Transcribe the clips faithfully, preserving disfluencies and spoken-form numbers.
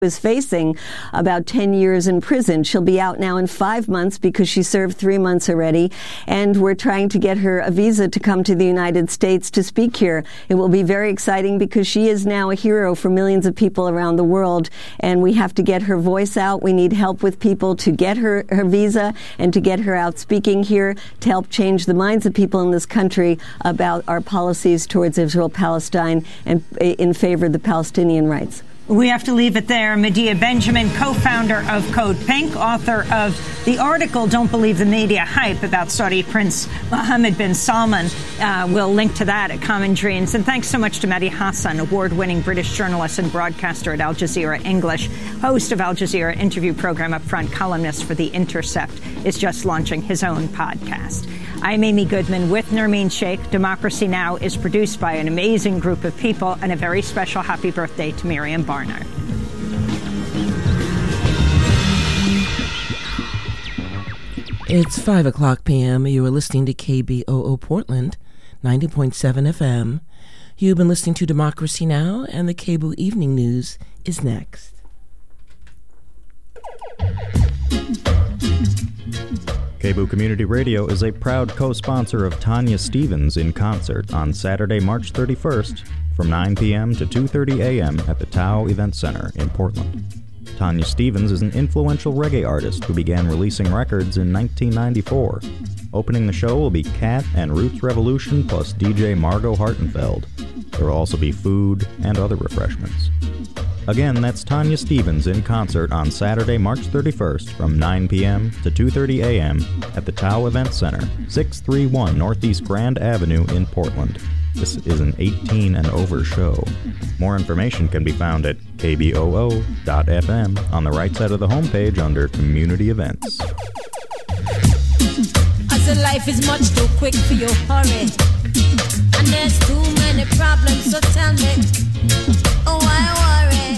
is facing about ten years in prison. She'll be out now in five months because she served three months already, and we're trying to get her a visa to come to the United States to speak here. It will be very exciting because she is now a hero for millions of people around the world, and we have to get her voice out. We need help with people to get her her visa and to get her out speaking here to help change the minds of people in this country about our policies towards Israel-Palestine and in favor of the Palestinian rights. We have to leave it there. Medea Benjamin, co-founder of Code Pink, author of the article Don't Believe the Media Hype about Saudi Prince Mohammed bin Salman. Uh, we'll link to that at Common Dreams. And thanks so much to Mehdi Hassan, award-winning British journalist and broadcaster at Al Jazeera English, host of Al Jazeera interview program Upfront, columnist for The Intercept, is just launching his own podcast. I'm Amy Goodman with Nermeen Sheikh. Democracy Now! Is produced by an amazing group of people, and a very special happy birthday to Miriam Barnard. It's five o'clock p.m. You are listening to K B O O Portland, ninety point seven F M. You've been listening to Democracy Now! And the K B O O Evening News is next. K B O O Community Radio is a proud co-sponsor of Tanya Stephens in concert on Saturday, March thirty-first from nine p.m. to two thirty a.m. at the Tao Event Center in Portland. Tanya Stephens is an influential reggae artist who began releasing records in nineteen ninety-four. Opening the show will be Cat and Roots Revolution plus D J Margot Hartenfeld. There will also be food and other refreshments. Again, that's Tanya Stephens in concert on Saturday, March thirty-first from nine p.m. to two thirty a.m. at the Tao Event Center, six thirty-one Northeast Grand Avenue in Portland. This is an eighteen and over show. More information can be found at k b o o dot f m on the right side of the homepage under Community Events. I said life is much too quick for your hurry, and there's too many problems, so tell me, oh, why worry?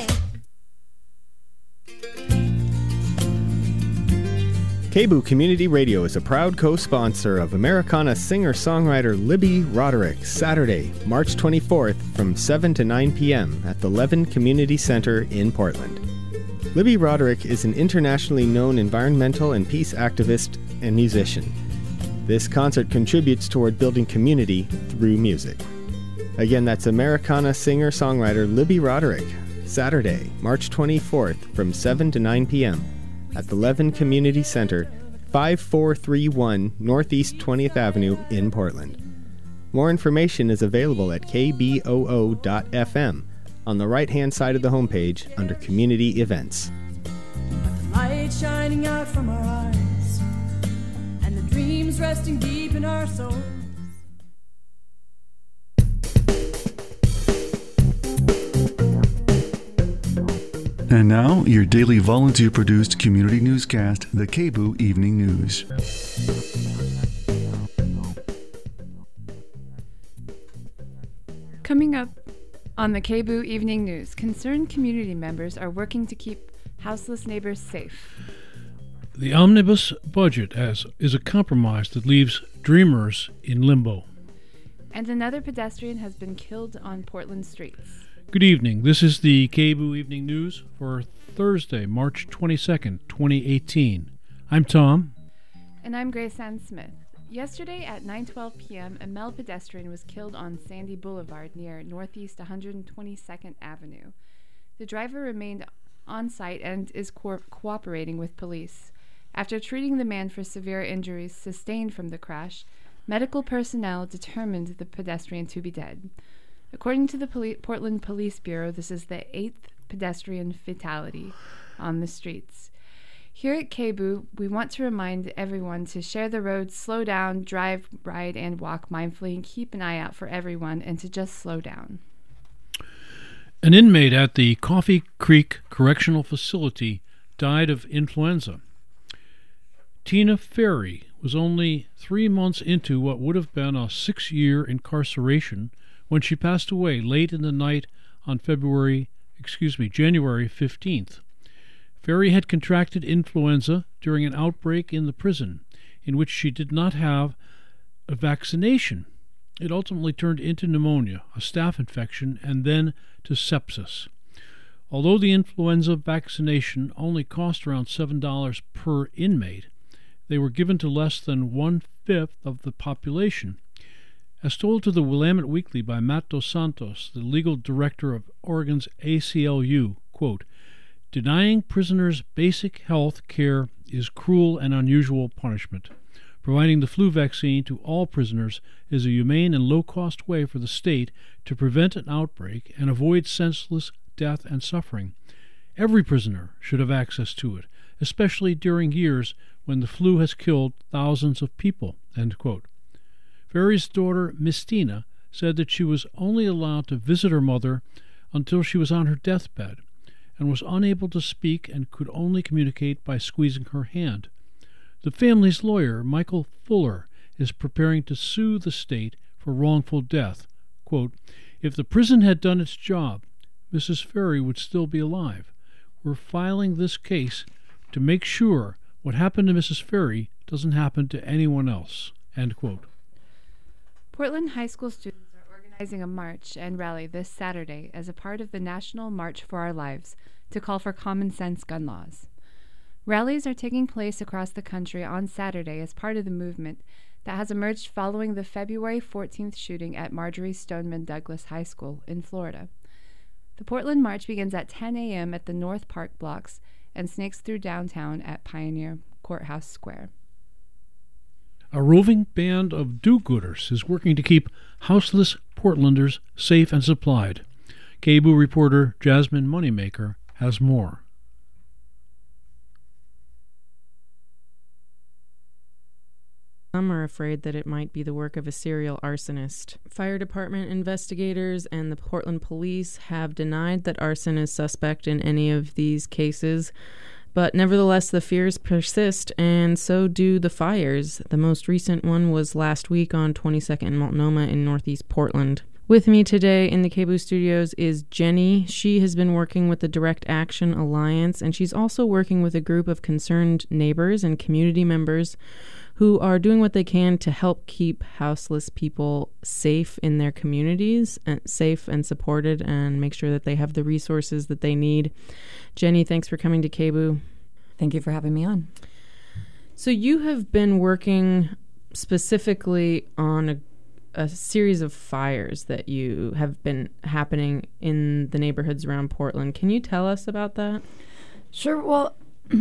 K B O O Community Radio is a proud co-sponsor of Americana singer-songwriter Libby Roderick, Saturday, March twenty-fourth from seven to nine p.m. at the Levin Community Center in Portland. Libby Roderick is an internationally known environmental and peace activist and musician. This concert contributes toward building community through music. Again, that's Americana singer-songwriter Libby Roderick, Saturday, March twenty-fourth from seven to nine p.m. at the Levin Community Center, five four three one Northeast twentieth Avenue in Portland. More information is available at k b o o dot f m on the right-hand side of the homepage under Community Events. The light shining out from our eyes, and the dreams resting deep in our souls. And now, your daily volunteer-produced community newscast, the K B O O Evening News. Coming up on the K B O O Evening News, concerned community members are working to keep houseless neighbors safe. The omnibus budget as is a compromise that leaves dreamers in limbo. And another pedestrian has been killed on Portland streets. Good evening. This is the K B O O Evening News for Thursday, March twenty-second, twenty eighteen. I'm Tom. And I'm Grace Ann Smith. Yesterday at nine twelve p.m., a male pedestrian was killed on Sandy Boulevard near Northeast one hundred twenty-second Avenue. The driver remained on site and is co- cooperating with police. After treating the man for severe injuries sustained from the crash, medical personnel determined the pedestrian to be dead. According to the Poli- Portland Police Bureau, this is the eighth pedestrian fatality on the streets. Here at K B O O, we want to remind everyone to share the road, slow down, drive, ride, and walk mindfully, and keep an eye out for everyone, and to just slow down. An inmate at the Coffee Creek Correctional Facility died of influenza. Tina Ferry was only three months into what would have been a six-year incarceration when she passed away late in the night on February, excuse me, January fifteenth. Ferry had contracted influenza during an outbreak in the prison, in which she did not have a vaccination. It ultimately turned into pneumonia, a staph infection, and then to sepsis. Although the influenza vaccination only cost around seven dollars per inmate, they were given to less than one-fifth of the population. As told to the Willamette Weekly by Matt Dos Santos, the legal director of Oregon's A C L U, quote, "Denying prisoners basic health care is cruel and unusual punishment. Providing the flu vaccine to all prisoners is a humane and low-cost way for the state to prevent an outbreak and avoid senseless death and suffering. Every prisoner should have access to it, especially during years when the flu has killed thousands of people," end quote. Ferry's daughter, Mistina, said that she was only allowed to visit her mother until she was on her deathbed and was unable to speak and could only communicate by squeezing her hand. The family's lawyer, Michael Fuller, is preparing to sue the state for wrongful death. Quote, "If the prison had done its job, Missus Ferry would still be alive. We're filing this case to make sure what happened to Missus Ferry doesn't happen to anyone else," end quote. Portland high school students are organizing a march and rally this Saturday as a part of the National March for Our Lives to call for common sense gun laws. Rallies are taking place across the country on Saturday as part of the movement that has emerged following the February fourteenth shooting at Marjorie Stoneman Douglas High School in Florida. The Portland March begins at ten a.m. at the North Park blocks and snakes through downtown at Pioneer Courthouse Square. A roving band of do-gooders is working to keep houseless Portlanders safe and supplied. K B O O reporter Jasmine Moneymaker has more. Some are afraid that it might be the work of a serial arsonist. Fire department investigators and the Portland police have denied that arson is suspect in any of these cases, but nevertheless the fears persist, and so do the fires. The most recent one was last week on twenty-second and Multnomah in northeast Portland. With me today in the K B O O studios is Jenny. She has been working with the Direct Action Alliance, and she's also working with a group of concerned neighbors and community members who are doing what they can to help keep houseless people safe in their communities, and safe and supported, and make sure that they have the resources that they need. Jenny, thanks for coming to K B O O. Thank you for having me on. So you have been working specifically on a, a series of fires that you have been happening in the neighborhoods around Portland. Can you tell us about that? Sure. Well,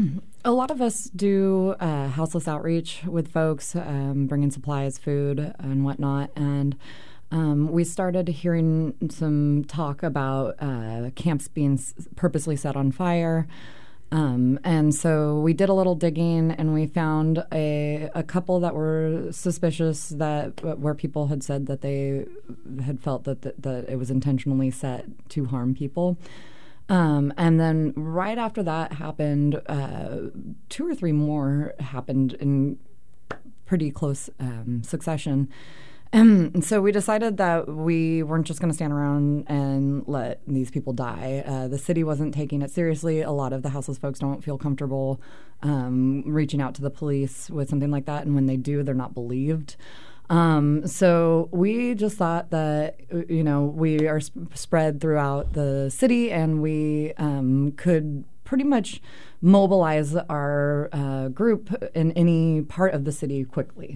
a lot of us do uh, houseless outreach with folks, um, bringing supplies, food, and whatnot. And um, we started hearing some talk about uh, camps being s- purposely set on fire. Um, and so we did a little digging, and we found a, a couple that were suspicious, that where people had said that they had felt that, that, that it was intentionally set to harm people. Um, and then right after that happened, uh, two or three more happened in pretty close um, succession. And so we decided that we weren't just going to stand around and let these people die. Uh, the city wasn't taking it seriously. A lot of the houseless folks don't feel comfortable um, reaching out to the police with something like that. And when they do, they're not believed. Um, so we just thought that, you know, we are sp- spread throughout the city, and we um, could pretty much mobilize our uh, group in any part of the city quickly.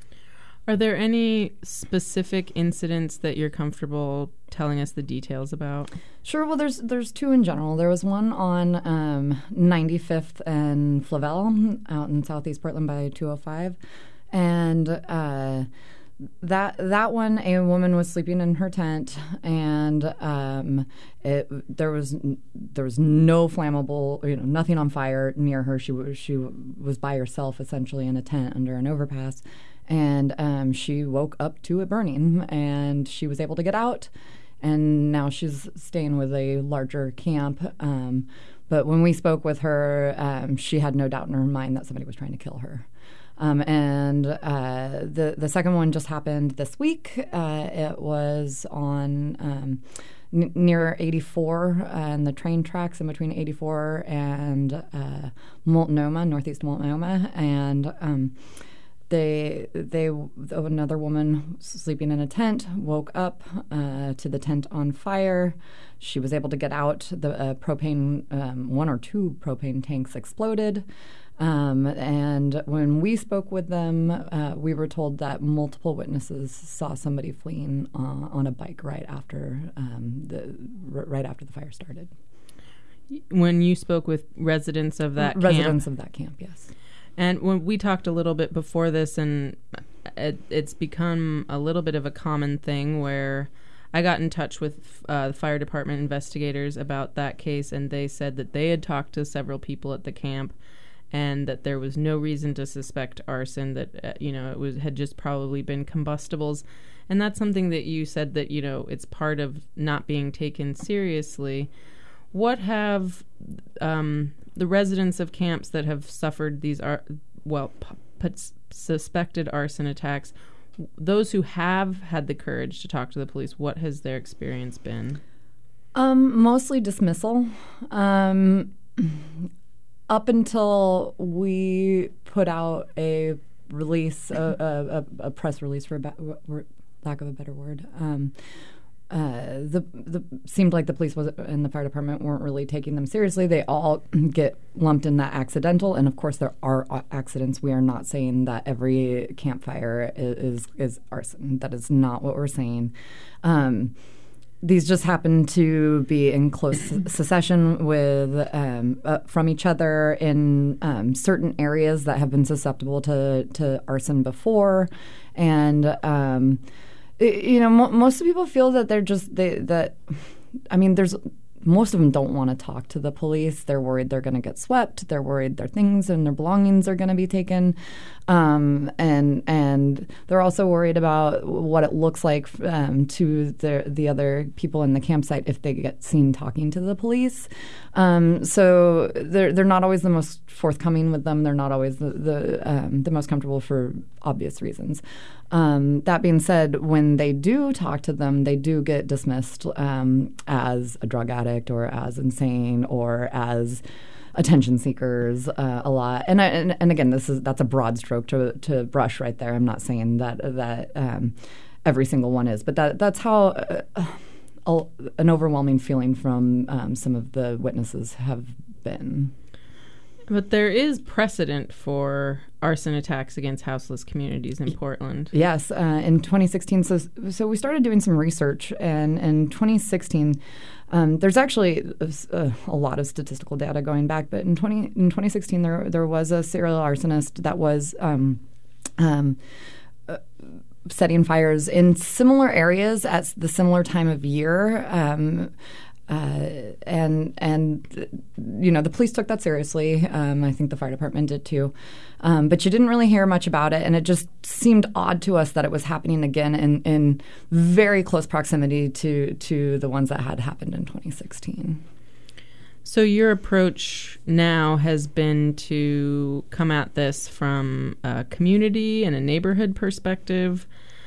Are there any specific incidents that you're comfortable telling us the details about? Sure. Well, there's there's two in general. There was one on um, ninety-fifth and Flavel out in southeast Portland by two oh five. And uh, that that one, a woman was sleeping in her tent, and um, it, there was there was no flammable, you know, nothing on fire near her. She was she was by herself, essentially, in a tent under an overpass, and um, she woke up to it burning, and she was able to get out, and now she's staying with a larger camp. Um, but when we spoke with her, um, she had no doubt in her mind that somebody was trying to kill her. Um, and uh, the the second one just happened this week. Uh, it was on um, n- near eighty-four and the train tracks in between eighty-four and uh, Multnomah, northeast Multnomah, and um, they they another woman sleeping in a tent woke up uh, to the tent on fire. She was able to get out. The uh, propane, um, one or two propane tanks exploded. Um, and when we spoke with them, uh, we were told that multiple witnesses saw somebody fleeing uh, on a bike right after um, the r- right after the fire started. When you spoke with residents of that residents camp, of that camp, yes. And when we talked a little bit before this, and it, it's become a little bit of a common thing where I got in touch with uh, the fire department investigators about that case, and they said that they had talked to several people at the camp, and that there was no reason to suspect arson, that, uh, you know, it was had just probably been combustibles. And that's something that you said that, you know, it's part of not being taken seriously. What have um, the residents of camps that have suffered these, ar- well, p- p- suspected arson attacks, those who have had the courage to talk to the police, what has their experience been? Um, mostly dismissal. Um Up until we put out a release, a, a, a press release, for ba- lack of a better word, um, uh, the the seemed like the police was and the fire department weren't really taking them seriously. They all get lumped in that accidental, and of course there are accidents. We are not saying that every campfire is is, is arson. That is not what we're saying. Um, These just happen to be in close succession with um, uh, from each other in um, certain areas that have been susceptible to, to arson before, and um, it, you know mo- most people feel that they're just they, that. I mean, there's most of them don't want to talk to the police. They're worried they're going to get swept. They're worried their things and their belongings are going to be taken. Um, and and they're also worried about what it looks like um, to the the other people in the campsite if they get seen talking to the police. Um, so they're they're not always the most forthcoming with them. They're not always the the, um, the most comfortable for obvious reasons. Um, that being said, when they do talk to them, they do get dismissed um, as a drug addict or as insane or as attention seekers uh, a lot. And, and and again, this is that's a broad stroke to to brush right there. I'm not saying that that um, every single one is, but that that's how uh, uh, an overwhelming feeling from um, some of the witnesses have been. But there is precedent for arson attacks against houseless communities in Portland. Yes, uh, in twenty sixteen. So, so we started doing some research, and in twenty sixteen, um, there's actually a, a lot of statistical data going back. But in twenty in twenty sixteen, there there was a serial arsonist that was um, um, uh, setting fires in similar areas at the similar time of year. Um, Uh, and, and you know, the police took that seriously. Um, I think the fire department did too. Um, but you didn't really hear much about it, and it just seemed odd to us that it was happening again in, in very close proximity to, to the ones that had happened in twenty sixteen. So your approach now has been to come at this from a community and a neighborhood perspective.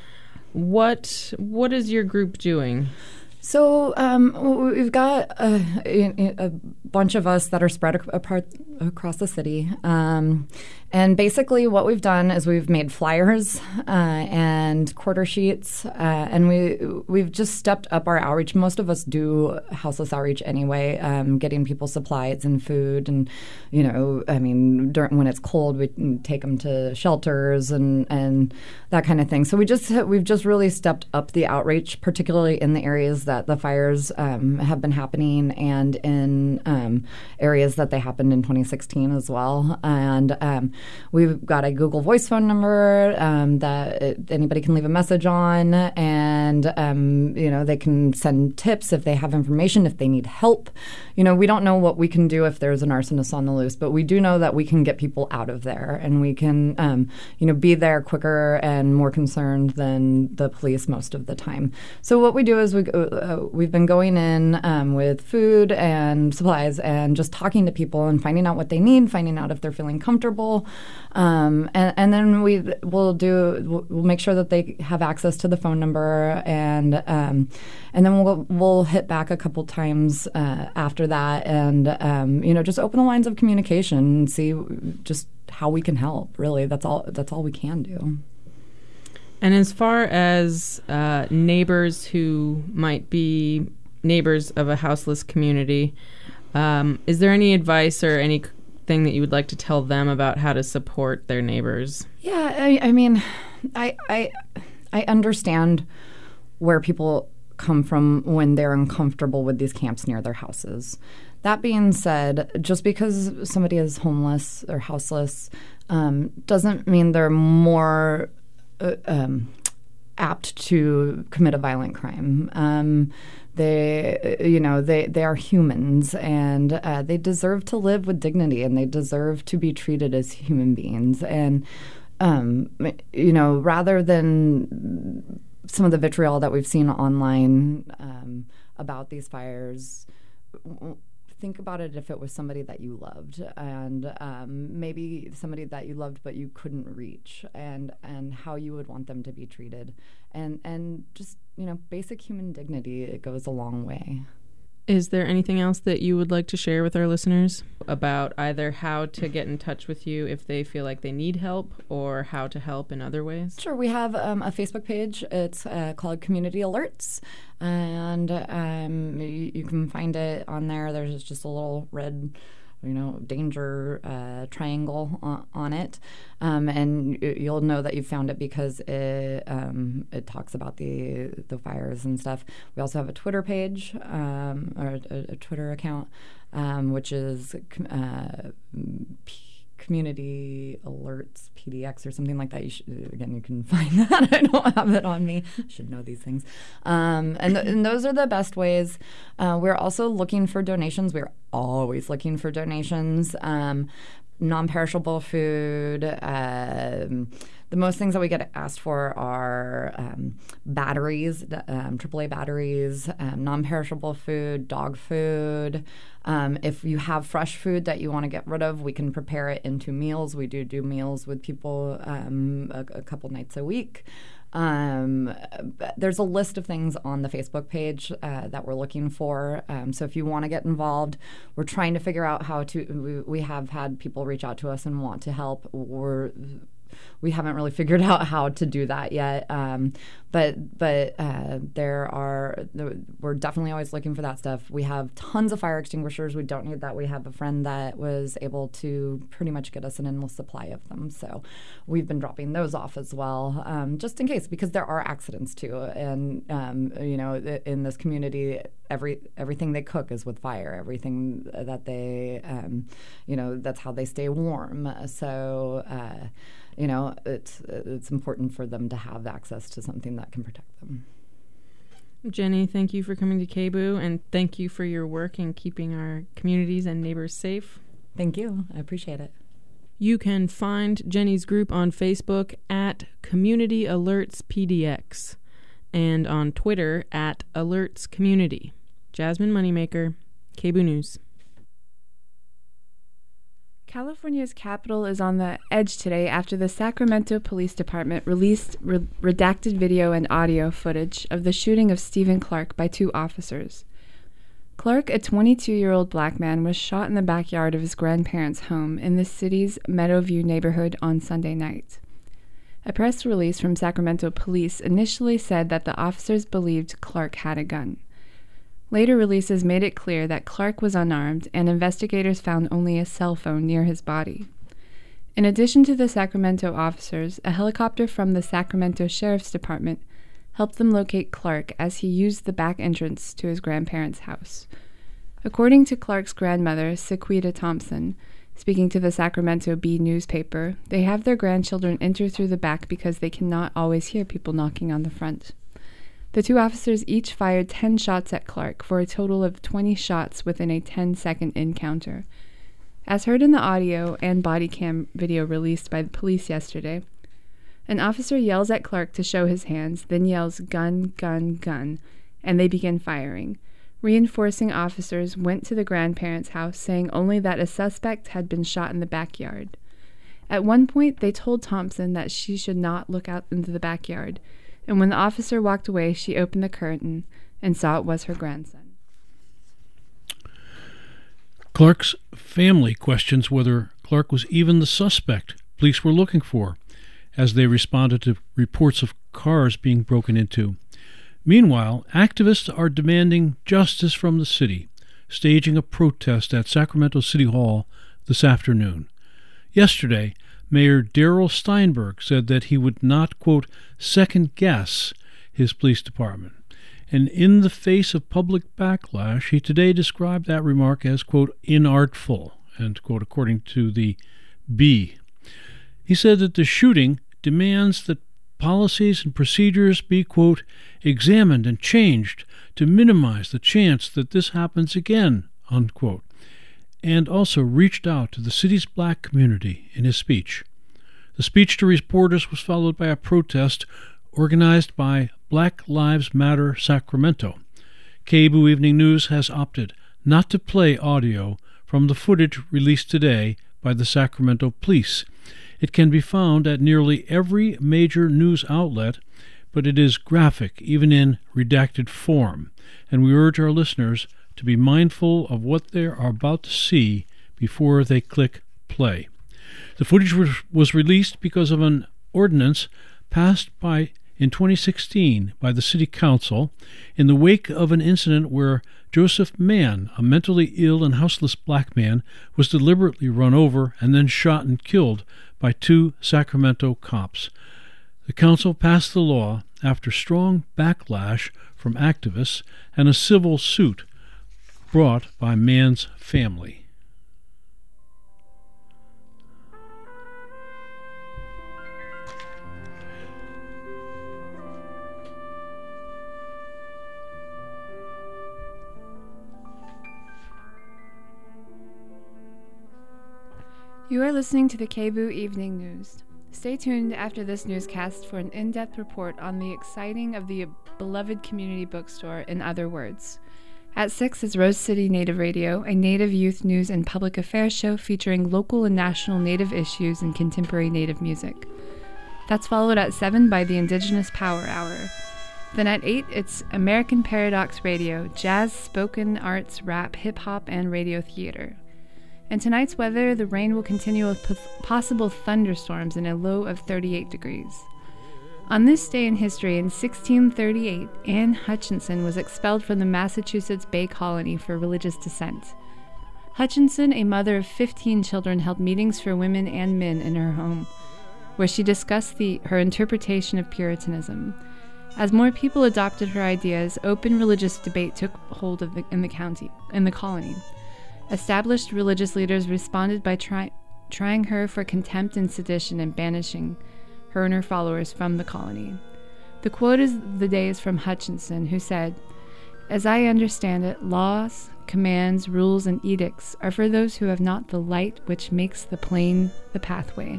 What what is your group doing? So um, we've got a, a bunch of us that are spread apart across the city. Um, and basically what we've done is we've made flyers uh, and quarter sheets, uh, and we, we've just stepped up our outreach. Most of us do houseless outreach anyway, um, getting people supplies and food. And, you know, I mean, during, when it's cold, we take them to shelters and, and that kind of thing. So we just, we've just really stepped up the outreach, particularly in the areas that the fires um, have been happening and in um, areas that they happened in twenty sixteen as well. And um, we've got a Google Voice phone number um, that it, anybody can leave a message on, and um, you know, they can send tips if they have information, if they need help. You know, we don't know what we can do if there's an arsonist on the loose, but we do know that we can get people out of there, and we can um, you know, be there quicker and more concerned than the police most of the time. So what we do is we uh, we've been going in um, with food and supplies and just talking to people and finding out out what they need, finding out if they're feeling comfortable, um, and, and then we will do we'll make sure that they have access to the phone number, and um, and then we'll we'll hit back a couple times uh, after that, and um, you know just open the lines of communication and see just how we can help. Really, that's all that's all we can do. And as far as uh, neighbors who might be neighbors of a houseless community, um, is there any advice or anything that you would like to tell them about how to support their neighbors? Yeah, I, I mean, I, I I understand where people come from when they're uncomfortable with these camps near their houses. That being said, just because somebody is homeless or houseless um, doesn't mean they're more uh, um, apt to commit a violent crime. Um, they, you know, they, they are humans, and uh, they deserve to live with dignity, and they deserve to be treated as human beings. And, um, you know, rather than some of the vitriol that we've seen online um, about these fires, think about it if it was somebody that you loved, and um, maybe somebody that you loved but you couldn't reach, and and how you would want them to be treated, and and just you know basic human dignity. It goes a long way. Is there anything else that you would like to share with our listeners about either how to get in touch with you if they feel like they need help, or how to help in other ways? Sure. We have um, a Facebook page. It's uh, called Community Alerts, and um, you, you can find it on there. There's just a little red, you know, danger uh, triangle on, on it, um, and you'll know that you found it because it um, it talks about the the fires and stuff. We also have a Twitter page um, or a, a Twitter account, um, which is uh, P- Community Alerts P D X or something like that. You should, again, you can find that. I don't have it on me. I should know these things. Um, and, th- and those are the best ways. Uh, we're also looking for donations. We're always looking for donations. Um, non-perishable food. Um, the most things that we get asked for are um, batteries, um, triple A batteries, um, non-perishable food, dog food. Um, if you have fresh food that you want to get rid of, we can prepare it into meals. We do do meals with people um, a, a couple nights a week. Um, there's a list of things on the Facebook page uh, that we're looking for. Um, so if you want to get involved, we're trying to figure out how to. We, we have had people reach out to us and want to help. We're We haven't really figured out how to do that yet, um, but but uh, there are we're definitely always looking for that stuff. We have tons of fire extinguishers. We don't need that. We have a friend that was able to pretty much get us an endless supply of them, so we've been dropping those off as well, um, just in case, because there are accidents too, and um, you know, in this community, every everything they cook is with fire. Everything that they, um, you know, that's how they stay warm. So. Uh, You know, it's it's important for them to have access to something that can protect them. Jenny, thank you for coming to K B U, and thank you for your work in keeping our communities and neighbors safe. Thank you. I appreciate it. You can find Jenny's group on Facebook at Community Alerts P D X and on Twitter at Alerts Community. Jasmine Moneymaker, K B U News. California's capital is on the edge today after the Sacramento Police Department released re- redacted video and audio footage of the shooting of Stephen Clark by two officers. Clark, a twenty-two-year-old black man, was shot in the backyard of his grandparents' home in the city's Meadowview neighborhood on Sunday night. A press release from Sacramento police initially said that the officers believed Clark had a gun. Later releases made it clear that Clark was unarmed, and investigators found only a cell phone near his body. In addition to the Sacramento officers, a helicopter from the Sacramento Sheriff's Department helped them locate Clark as he used the back entrance to his grandparents' house. According to Clark's grandmother, Sequita Thompson, speaking to the Sacramento Bee newspaper, they have their grandchildren enter through the back because they cannot always hear people knocking on the front. The two officers each fired ten shots at Clark for a total of twenty shots within a ten-second encounter. As heard in the audio and body cam video released by the police yesterday, an officer yells at Clark to show his hands, then yells, "Gun, gun, gun," and they begin firing. Reinforcing officers went to the grandparents' house, saying only that a suspect had been shot in the backyard. At one point, they told Thompson that she should not look out into the backyard, and when the officer walked away, she opened the curtain and saw it was her grandson. Clark's family questions whether Clark was even the suspect police were looking for, as they responded to reports of cars being broken into. Meanwhile, activists are demanding justice from the city, staging a protest at Sacramento City Hall this afternoon. Yesterday, Mayor Darrell Steinberg said that he would not, quote, second-guess his police department. And in the face of public backlash, he today described that remark as, quote, inartful, end quote, according to the Bee. He said that the shooting demands that policies and procedures be, quote, examined and changed to minimize the chance that this happens again, unquote, and also reached out to the city's black community in his speech. The speech to reporters was followed by a protest organized by Black Lives Matter Sacramento. K B O O Evening News has opted not to play audio from the footage released today by the Sacramento Police. It can be found at nearly every major news outlet, but it is graphic, even in redacted form, and we urge our listeners to be mindful of what they are about to see before they click play. The footage was released because of an ordinance passed by in twenty sixteen by the City Council in the wake of an incident where Joseph Mann, a mentally ill and houseless black man, was deliberately run over and then shot and killed by two Sacramento cops. The council passed the law after strong backlash from activists and a civil suit brought by Mann's family. You are listening to the K B O O Evening News. Stay tuned after this newscast for an in-depth report on the exciting of the beloved community bookstore, In Other Words. At six is Rose City Native Radio, a Native youth news and public affairs show featuring local and national Native issues and contemporary Native music. That's followed at seven by the Indigenous Power Hour. Then at eight, it's American Paradox Radio, jazz, spoken arts, rap, hip-hop, and radio theater. In tonight's weather, the rain will continue with p- possible thunderstorms in a low of thirty-eight degrees. On this day in history, in sixteen thirty-eight, Anne Hutchinson was expelled from the Massachusetts Bay Colony for religious dissent. Hutchinson, a mother of fifteen children, held meetings for women and men in her home, where she discussed the, her interpretation of Puritanism. As more people adopted her ideas, open religious debate took hold of the, in the county, in the colony. Established religious leaders responded by try, trying her for contempt and sedition and banishing her and her followers from the colony. The quote of the day is from Hutchinson, who said, "As I understand it, laws, commands, rules, and edicts are for those who have not the light which makes the plain the pathway."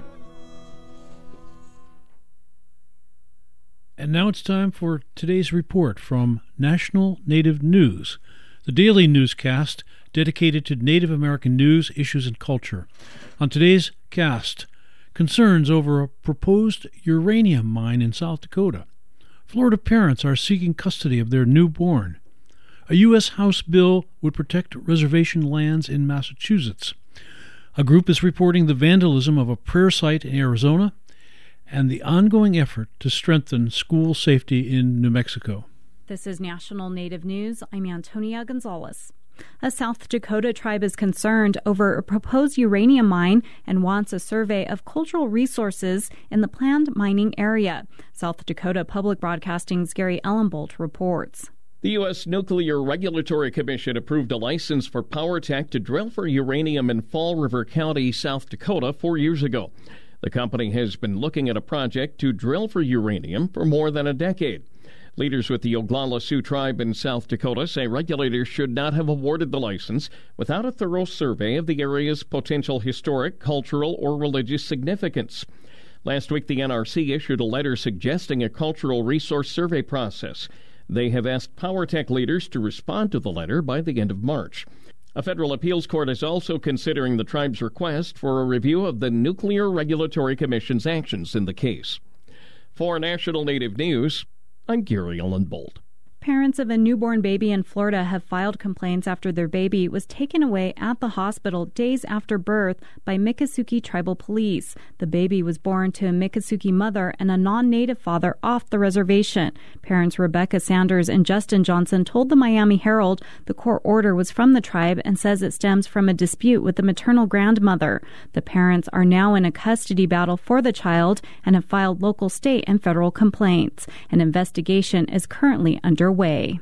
And now it's time for today's report from National Native News, the daily newscast dedicated to Native American news, issues, and culture. On today's cast, concerns over a proposed uranium mine in South Dakota. Florida parents are seeking custody of their newborn. A U S House bill would protect reservation lands in Massachusetts. A group is reporting the vandalism of a prayer site in Arizona and the ongoing effort to strengthen school safety in New Mexico. This is National Native News. I'm Antonia Gonzalez. A South Dakota tribe is concerned over a proposed uranium mine and wants a survey of cultural resources in the planned mining area. South Dakota Public Broadcasting's Gary Ellenbolt reports. The U S Nuclear Regulatory Commission approved a license for PowerTech to drill for uranium in Fall River County, South Dakota, four years ago. The company has been looking at a project to drill for uranium for more than a decade. Leaders with the Oglala Sioux tribe in South Dakota say regulators should not have awarded the license without a thorough survey of the area's potential historic, cultural, or religious significance. Last week, the N R C issued a letter suggesting a cultural resource survey process. They have asked PowerTech leaders to respond to the letter by the end of March. A federal appeals court is also considering the tribe's request for a review of the Nuclear Regulatory Commission's actions in the case. For National Native News, I'm Gary Ellen Bolt. Parents of a newborn baby in Florida have filed complaints after their baby was taken away at the hospital days after birth by Miccosukee Tribal Police. The baby was born to a Miccosukee mother and a non-native father off the reservation. Parents Rebecca Sanders and Justin Johnson told the Miami Herald the court order was from the tribe and says it stems from a dispute with the maternal grandmother. The parents are now in a custody battle for the child and have filed local, state, and federal complaints. An investigation is currently underway. Way.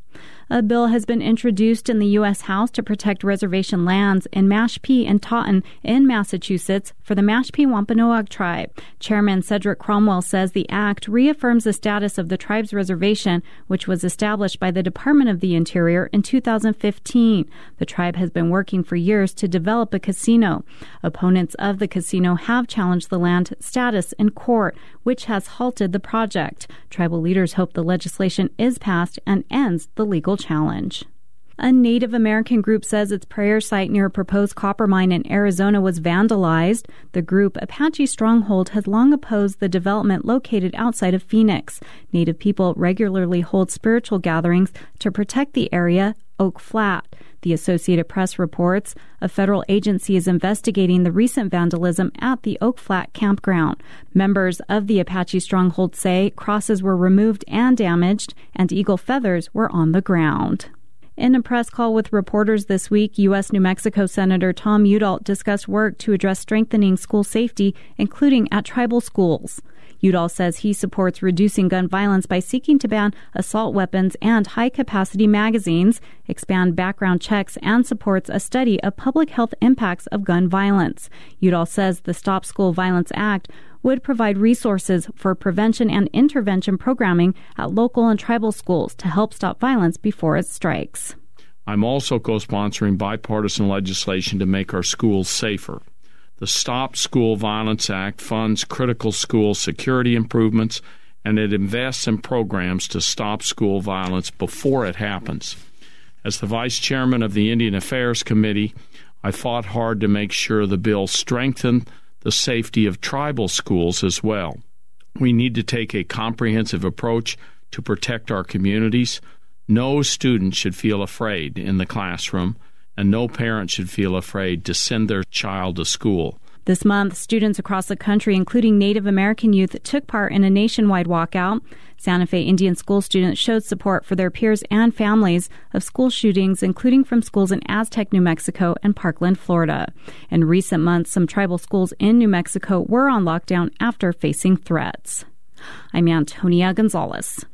A bill has been introduced in the U S House to protect reservation lands in Mashpee and Taunton in Massachusetts for the Mashpee Wampanoag tribe. Chairman Cedric Cromwell says the act reaffirms the status of the tribe's reservation, which was established by the Department of the Interior in two thousand fifteen. The tribe has been working for years to develop a casino. Opponents of the casino have challenged the land status in court, which has halted the project. Tribal leaders hope the legislation is passed and ends the legal challenge. A Native American group says its prayer site near a proposed copper mine in Arizona was vandalized. The group, Apache Stronghold, has long opposed the development located outside of Phoenix. Native people regularly hold spiritual gatherings to protect the area, Oak Flat. The Associated Press reports a federal agency is investigating the recent vandalism at the Oak Flat campground. Members of the Apache Stronghold say crosses were removed and damaged, and eagle feathers were on the ground. In a press call with reporters this week, U S New Mexico Senator Tom Udall discussed work to address strengthening school safety, including at tribal schools. Udall says he supports reducing gun violence by seeking to ban assault weapons and high-capacity magazines, expand background checks, and supports a study of public health impacts of gun violence. Udall says the Stop School Violence Act would provide resources for prevention and intervention programming at local and tribal schools to help stop violence before it strikes. I'm also co-sponsoring bipartisan legislation to make our schools safer. The Stop School Violence Act funds critical school security improvements, and it invests in programs to stop school violence before it happens. As the vice chairman of the Indian Affairs Committee, I fought hard to make sure the bill strengthened the safety of tribal schools as well. We need to take a comprehensive approach to protect our communities. No student should feel afraid in the classroom, and no parent should feel afraid to send their child to school. This month, students across the country, including Native American youth, took part in a nationwide walkout. Santa Fe Indian school students showed support for their peers and families of school shootings, including from schools in Aztec, New Mexico, and Parkland, Florida. In recent months, some tribal schools in New Mexico were on lockdown after facing threats. I'm Antonia Gonzalez.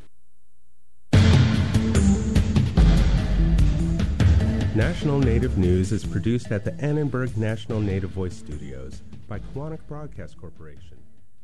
National Native News is produced at the Annenberg National Native Voice Studios by Quantic Broadcast Corporation.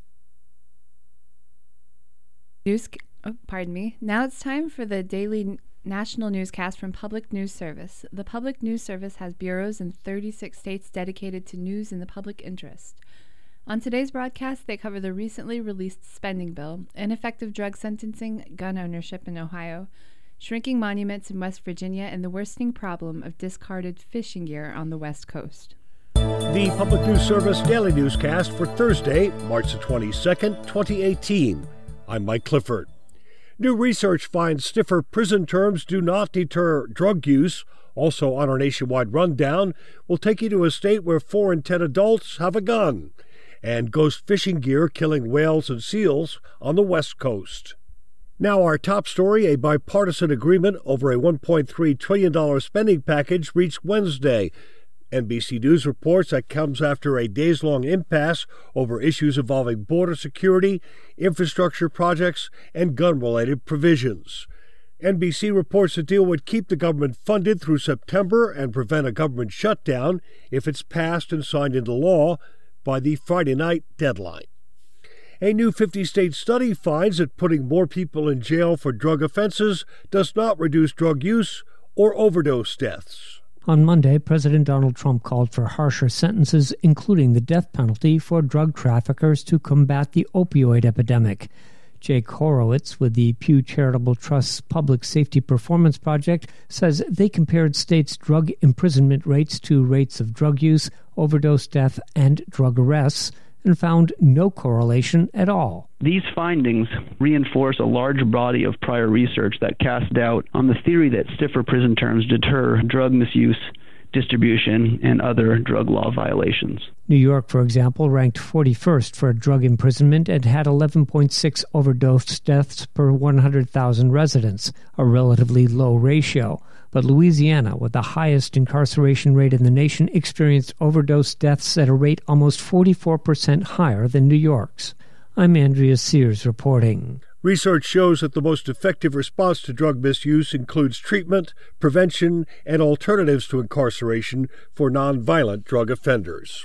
News, oh, pardon me. Now it's time for the daily national newscast from Public News Service. The Public News Service has bureaus in thirty-six states dedicated to news in the public interest. On today's broadcast, they cover the recently released spending bill, ineffective drug sentencing, gun ownership in Ohio, shrinking monuments in West Virginia, and the worsening problem of discarded fishing gear on the West Coast. The Public News Service Daily Newscast for Thursday, March the twenty-second, twenty eighteen. I'm Mike Clifford. New research finds stiffer prison terms do not deter drug use. Also on our nationwide rundown, we'll take you to a state where four in ten adults have a gun. And ghost fishing gear killing whales and seals on the West Coast. Now our top story, a bipartisan agreement over a one point three trillion dollars spending package reached Wednesday. N B C News reports that comes after a days-long impasse over issues involving border security, infrastructure projects, and gun-related provisions. N B C reports the deal would keep the government funded through September and prevent a government shutdown if it's passed and signed into law by the Friday night deadline. A new fifty-state study finds that putting more people in jail for drug offenses does not reduce drug use or overdose deaths. On Monday, President Donald Trump called for harsher sentences, including the death penalty, for drug traffickers to combat the opioid epidemic. Jake Horowitz with the Pew Charitable Trust's Public Safety Performance Project says they compared states' drug imprisonment rates to rates of drug use, overdose death, and drug arrests, and found no correlation at all. These findings reinforce a large body of prior research that cast doubt on the theory that stiffer prison terms deter drug misuse, distribution, and other drug law violations. New York, for example, ranked forty-first for drug imprisonment and had eleven point six overdose deaths per one hundred thousand residents, a relatively low ratio. But Louisiana, with the highest incarceration rate in the nation, experienced overdose deaths at a rate almost forty-four percent higher than New York's. I'm Andrea Sears reporting. Research shows that the most effective response to drug misuse includes treatment, prevention, and alternatives to incarceration for nonviolent drug offenders.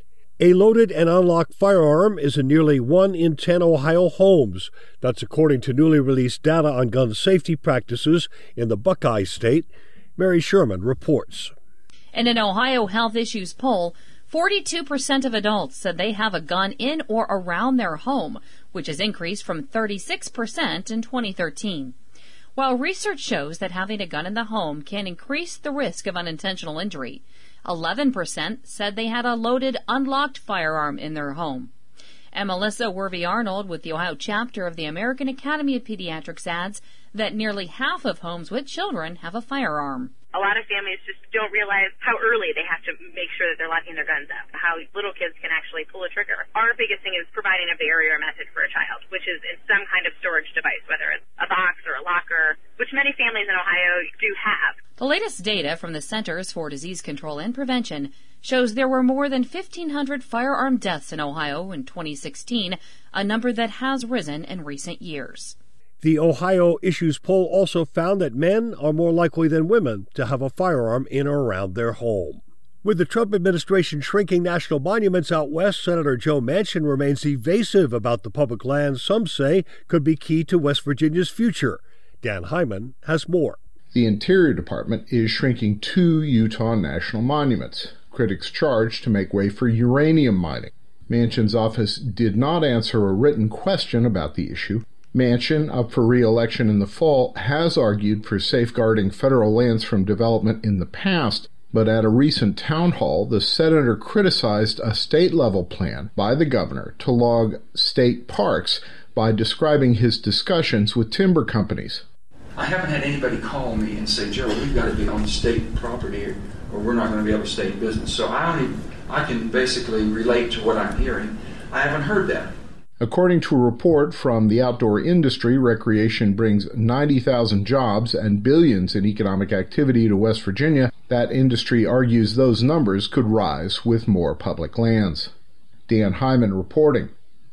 A loaded and unlocked firearm is in nearly one in ten Ohio homes. That's according to newly released data on gun safety practices in the Buckeye State. Mary Sherman reports. In an Ohio Health Issues poll, forty-two percent of adults said they have a gun in or around their home, which has increased from thirty-six percent in twenty thirteen. While research shows that having a gun in the home can increase the risk of unintentional injury, eleven percent said they had a loaded, unlocked firearm in their home. And Melissa Worvey-Arnold with the Ohio chapter of the American Academy of Pediatrics adds that nearly half of homes with children have a firearm. A lot of families just don't realize how early they have to make sure that they're locking their guns up, how little kids can actually pull a trigger. Our biggest thing is providing a barrier method for a child, which is in some kind of storage device, whether it's a box or a locker, which many families in Ohio do have. The latest data from the Centers for Disease Control and Prevention shows there were more than fifteen hundred firearm deaths in Ohio in twenty sixteen, a number that has risen in recent years. The Ohio Issues poll also found that men are more likely than women to have a firearm in or around their home. With the Trump administration shrinking national monuments out west, Senator Joe Manchin remains evasive about the public lands some say could be key to West Virginia's future. Dan Hyman has more. The Interior Department is shrinking two Utah national monuments. Critics charge to make way for uranium mining. Manchin's office did not answer a written question about the issue. Manchin, up for re-election in the fall, has argued for safeguarding federal lands from development in the past, but at a recent town hall, the senator criticized a state-level plan by the governor to log state parks by describing his discussions with timber companies. I haven't had anybody call me and say, Joe, we've got to be on state property or, or we're not going to be able to stay in business. So I only, I can basically relate to what I'm hearing. I haven't heard that. According to a report from the outdoor industry, recreation brings ninety thousand jobs and billions in economic activity to West Virginia. That industry argues those numbers could rise with more public lands. Dan Hyman reporting.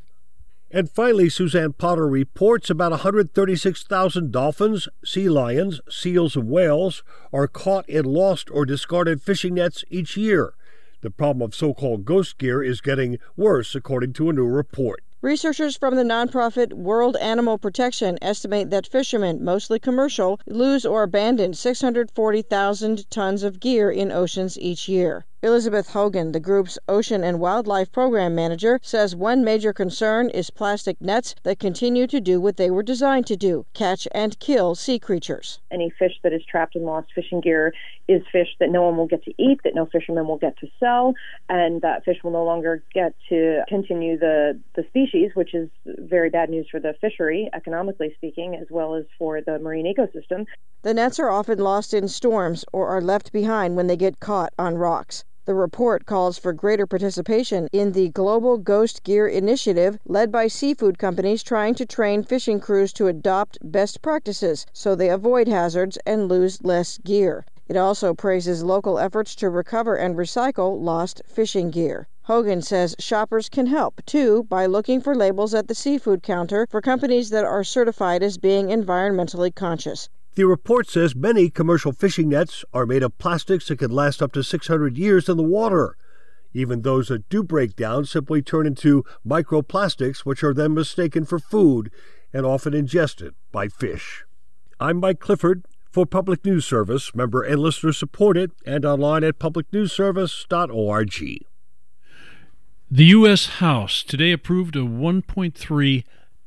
And finally, Suzanne Potter reports about one hundred thirty-six thousand dolphins, sea lions, seals, and whales are caught in lost or discarded fishing nets each year. The problem of so-called ghost gear is getting worse, according to a new report. Researchers from the nonprofit World Animal Protection estimate that fishermen, mostly commercial, lose or abandon six hundred forty thousand tons of gear in oceans each year. Elizabeth Hogan, the group's Ocean and Wildlife Program Manager, says one major concern is plastic nets that continue to do what they were designed to do, catch and kill sea creatures. Any fish that is trapped in lost fishing gear is fish that no one will get to eat, that no fisherman will get to sell, and that fish will no longer get to continue the, the species, which is very bad news for the fishery, economically speaking, as well as for the marine ecosystem. The nets are often lost in storms or are left behind when they get caught on rocks. The report calls for greater participation in the Global Ghost Gear Initiative, led by seafood companies trying to train fishing crews to adopt best practices so they avoid hazards and lose less gear. It also praises local efforts to recover and recycle lost fishing gear. Hogan says shoppers can help, too, by looking for labels at the seafood counter for companies that are certified as being environmentally conscious. The report says many commercial fishing nets are made of plastics that can last up to six hundred years in the water. Even those that do break down simply turn into microplastics, which are then mistaken for food and often ingested by fish. I'm Mike Clifford for Public News Service, member and listener supported, and online at public news service dot org. The U S House today approved a one point three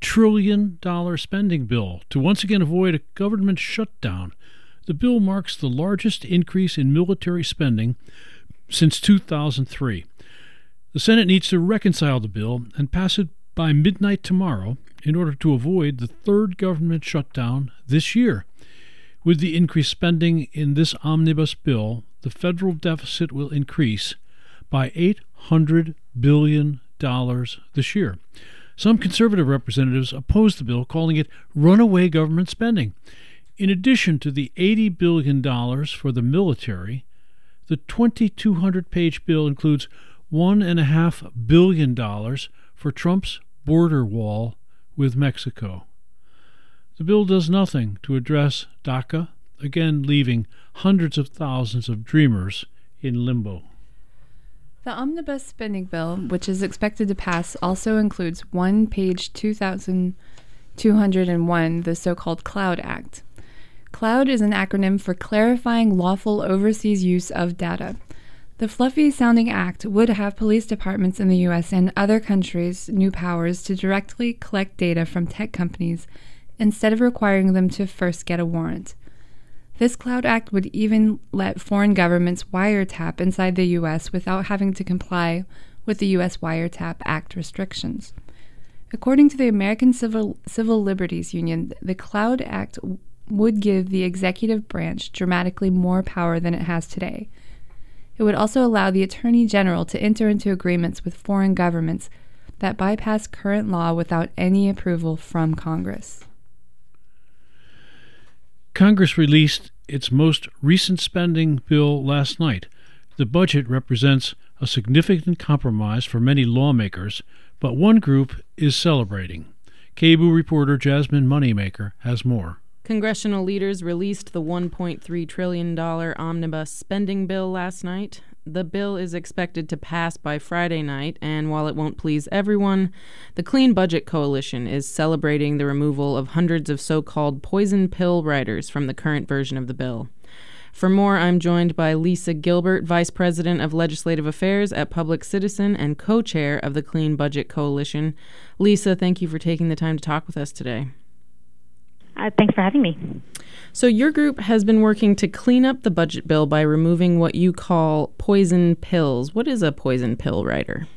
trillion dollars spending bill to once again avoid a government shutdown. The bill marks the largest increase in military spending since two thousand three. The Senate needs to reconcile the bill and pass it by midnight tomorrow in order to avoid the third government shutdown this year. With the increased spending in this omnibus bill, the federal deficit will increase by eight hundred billion dollars this year. Some conservative representatives oppose the bill, calling it runaway government spending. In addition to the eighty billion dollars for the military, the twenty-two hundred page bill includes one point five billion dollars for Trump's border wall with Mexico. The bill does nothing to address DACA, again leaving hundreds of thousands of dreamers in limbo. The omnibus spending bill, which is expected to pass, also includes one page two thousand two hundred one, the so-called CLOUD Act. CLOUD is an acronym for Clarifying Lawful Overseas Use of Data. The fluffy-sounding act would have police departments in the U S and other countries new powers to directly collect data from tech companies instead of requiring them to first get a warrant. This CLOUD Act would even let foreign governments wiretap inside the U S without having to comply with the U S Wiretap Act restrictions. According to the American Civil, Civil Liberties Union, the CLOUD Act would give the executive branch dramatically more power than it has today. It would also allow the Attorney General to enter into agreements with foreign governments that bypass current law without any approval from Congress. Congress released its most recent spending bill last night. The budget represents a significant compromise for many lawmakers, but one group is celebrating. K B O O reporter Jasmine Moneymaker has more. Congressional leaders released the one point three trillion dollars omnibus spending bill last night. The bill is expected to pass by Friday night, and while it won't please everyone, the Clean Budget Coalition is celebrating the removal of hundreds of so-called poison pill writers from the current version of the bill. For more, I'm joined by Lisa Gilbert, Vice President of Legislative Affairs at Public Citizen and co-chair of the Clean Budget Coalition. Lisa, thank you for taking the time to talk with us today. Uh, thanks for having me. So your group has been working to clean up the budget bill by removing what you call poison pills. What is a poison pill writer?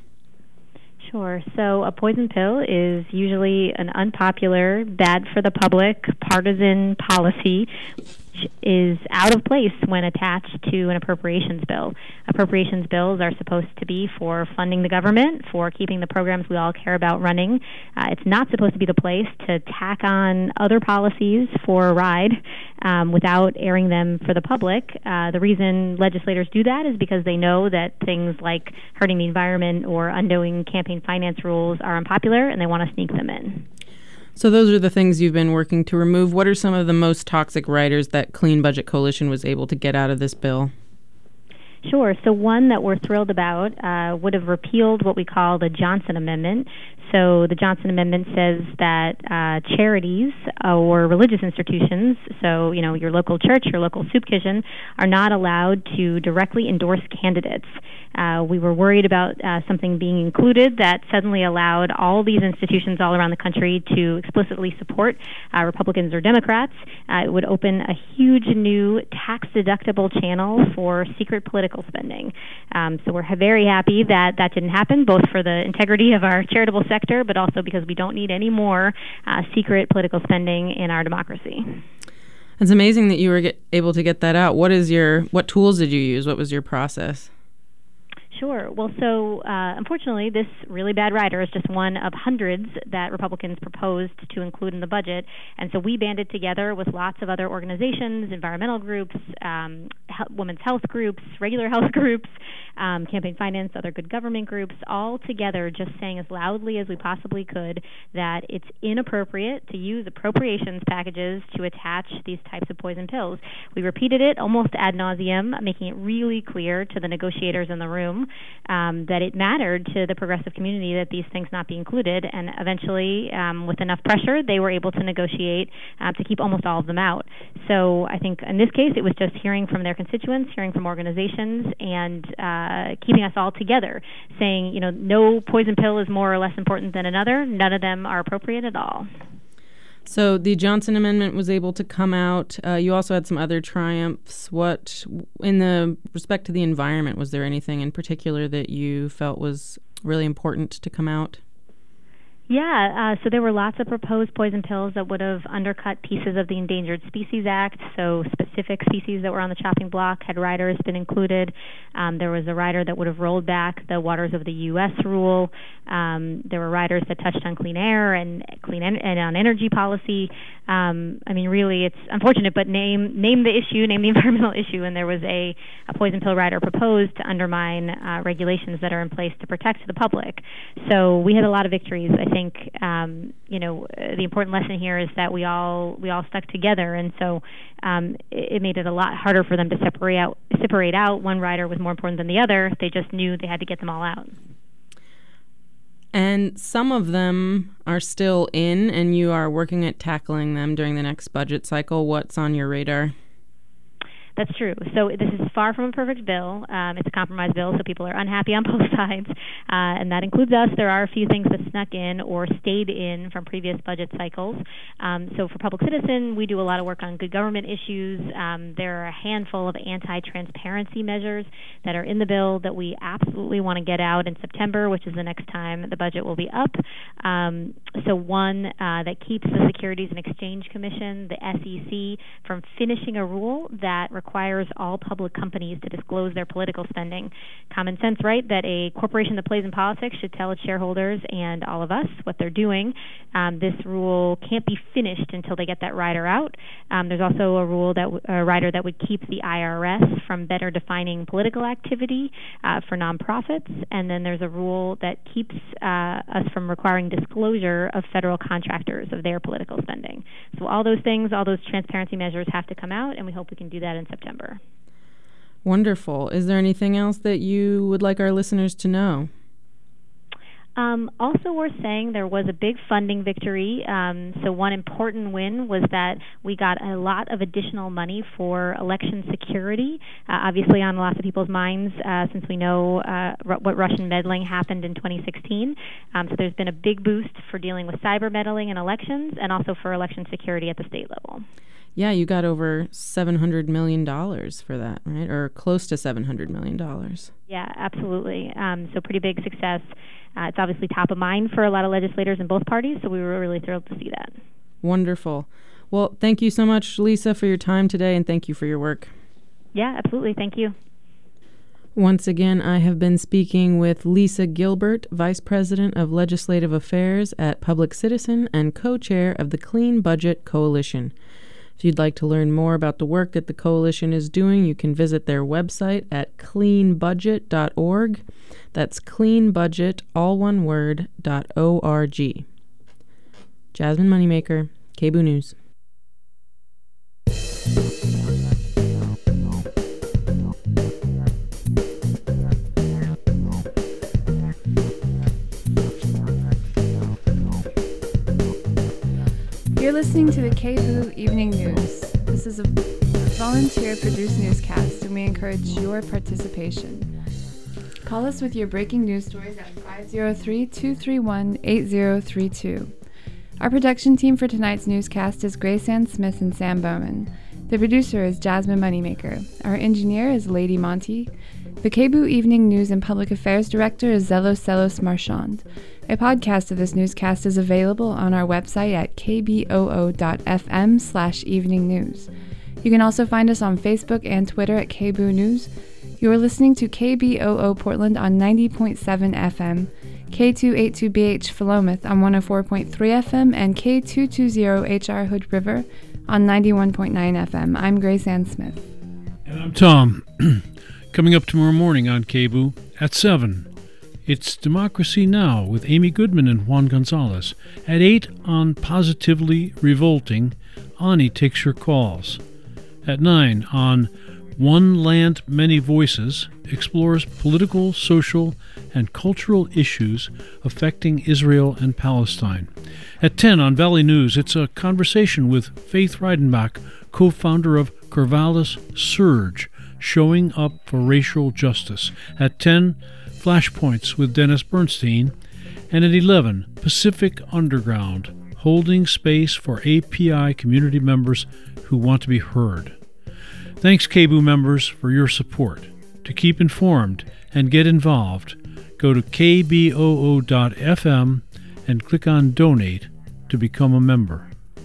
Sure. So a poison pill is usually an unpopular, bad for the public, partisan policy which is out of place when attached to an appropriations bill. Appropriations bills are supposed to be for funding the government, for keeping the programs we all care about running. Uh, it's not supposed to be the place to tack on other policies for a ride um, without airing them for the public. Uh, the reason legislators do that is because they know that things like hurting the environment or undoing campaign finance rules are unpopular, and they want to sneak them in. So those are the things you've been working to remove. What are some of the most toxic writers that Clean Budget Coalition was able to get out of this bill? Sure. So one that we're thrilled about uh, would have repealed what we call the Johnson Amendment. So the Johnson Amendment says that uh, charities or religious institutions, so you know your local church, your local soup kitchen, are not allowed to directly endorse candidates. Uh, we were worried about uh, something being included that suddenly allowed all these institutions all around the country to explicitly support uh, Republicans or Democrats. Uh, it would open a huge new tax-deductible channel for secret political spending. Um, so we're very happy that that didn't happen, both for the integrity of our charitable sector, but also because we don't need any more uh, secret political spending in our democracy. It's amazing that you were get, able to get that out. What is your what tools did you use? What was your process? Sure. Well, so uh, unfortunately, this really bad rider is just one of hundreds that Republicans proposed to include in the budget. And so we banded together with lots of other organizations, environmental groups, um, he- women's health groups, regular health groups, um, campaign finance, other good government groups, all together just saying as loudly as we possibly could that it's inappropriate to use appropriations packages to attach these types of poison pills. We repeated it almost ad nauseum, making it really clear to the negotiators in the room Um, that it mattered to the progressive community that these things not be included, and eventually, um, with enough pressure, they were able to negotiate uh, to keep almost all of them out. So I think in this case, it was just hearing from their constituents constituents, hearing from organizations, and uh, keeping us all together, saying, you know, no poison pill is more or less important than another. None of them are appropriate at all. So the Johnson Amendment was able to come out. Uh, you also had some other triumphs. What, in the respect to the environment, was there anything in particular that you felt was really important to come out? Yeah, uh, so there were lots of proposed poison pills that would have undercut pieces of the Endangered Species Act. So specific species that were on the chopping block had riders been included. Um, there was a rider that would have rolled back the Waters of the U S rule. Um, there were riders that touched on clean air and clean en- and on energy policy. Um, I mean, really, it's unfortunate, but name name the issue, name the environmental issue, and there was a, a poison pill rider proposed to undermine uh, regulations that are in place to protect the public. So we had a lot of victories, I think. I think um, you know the important lesson here is that we all we all stuck together, and so um, it, it made it a lot harder for them to separate out. Separate out. One rider was more important than the other. They just knew they had to get them all out. And some of them are still in, and you are working at tackling them during the next budget cycle. What's on your radar? That's true. So this is far from a perfect bill. Um, it's a compromise bill, so people are unhappy on both sides, uh, and that includes us. There are a few things that snuck in or stayed in from previous budget cycles. Um, so for Public Citizen, we do a lot of work on good government issues. Um, there are a handful of anti-transparency measures that are in the bill that we absolutely want to get out in September, which is the next time the budget will be up. Um, so one uh, that keeps the Securities and Exchange Commission, the S E C, from finishing a rule that requires all public companies to disclose their political spending. Common sense, right? That a corporation that plays in politics should tell its shareholders and all of us what they're doing. Um, this rule can't be finished until they get that rider out. Um, there's also a rule that w- a rider that would keep the I R S from better defining political activity uh, for nonprofits, and then there's a rule that keeps uh, us from requiring disclosure of federal contractors of their political spending. So all those things, all those transparency measures have to come out, and we hope we can do that in September. Wonderful. Is there anything else that you would like our listeners to know? Um, also worth saying, there was a big funding victory. Um, so one important win was that we got a lot of additional money for election security, uh, obviously on lots of people's minds uh, since we know uh, r- what Russian meddling happened in twenty sixteen. Um, so there's been a big boost for dealing with cyber meddling in elections and also for election security at the state level. Yeah, you got over seven hundred million dollars for that, right? Or close to seven hundred million dollars. Yeah, absolutely. Um, so pretty big success. Uh, it's obviously top of mind for a lot of legislators in both parties, so we were really thrilled to see that. Wonderful. Well, thank you so much, Lisa, for your time today, and thank you for your work. Yeah, absolutely. Thank you. Once again, I have been speaking with Lisa Gilbert, Vice President of Legislative Affairs at Public Citizen and co-chair of the Clean Budget Coalition. If you'd like to learn more about the work that the coalition is doing, you can visit their website at clean budget dot org. That's cleanbudget, all one word, dot O R G. Jasmine Moneymaker, K B O O News. You're listening to the K B O O Evening News. This is a volunteer-produced newscast, and we encourage your participation. Call us with your breaking news stories at five oh three, two three one, eight oh three two. Our production team for tonight's newscast is Grace Ann Smith and Sam Bowman. The producer is Jasmine Moneymaker. Our engineer is Lady Monty. The K B O O Evening News and Public Affairs Director is Zelos Selos Marchand. A podcast of this newscast is available on our website at k b o o dot f m slash evening news. You can also find us on Facebook and Twitter at K B O O News. You are listening to K B O O Portland on ninety point seven F M, K two eighty-two B H Philomath on one oh four point three F M, and K two twenty H R Hood River on ninety-one point nine F M. I'm Grace Ann Smith. And I'm Tom. Coming up tomorrow morning on K B O O at seven. It's Democracy Now! With Amy Goodman and Juan Gonzalez. At eight on Positively Revolting, Ani takes your calls. At nine on One Land, Many Voices, explores political, social, and cultural issues affecting Israel and Palestine. At ten on Valley News, it's a conversation with Faith Reidenbach, co-founder of Corvallis Surge, Showing Up for Racial Justice. At ten, Flashpoints with Dennis Bernstein. And at eleven, Pacific Underground, holding space for A P I community members who want to be heard. Thanks, K B O O members, for your support. To keep informed and get involved, go to k b o o dot f m and click on Donate to become a member.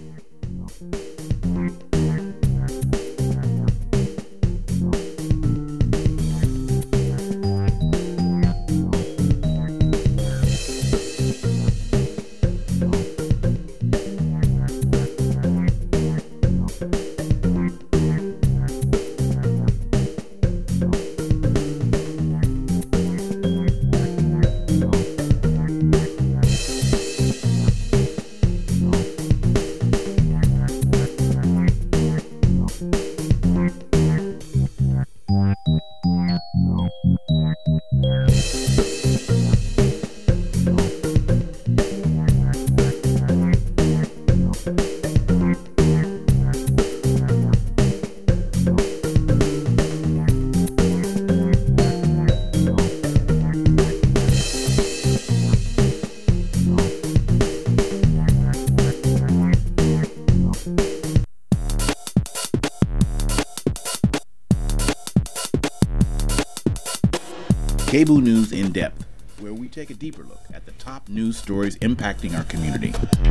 K B O O News in Depth, where we take a deeper look at the top news stories impacting our community.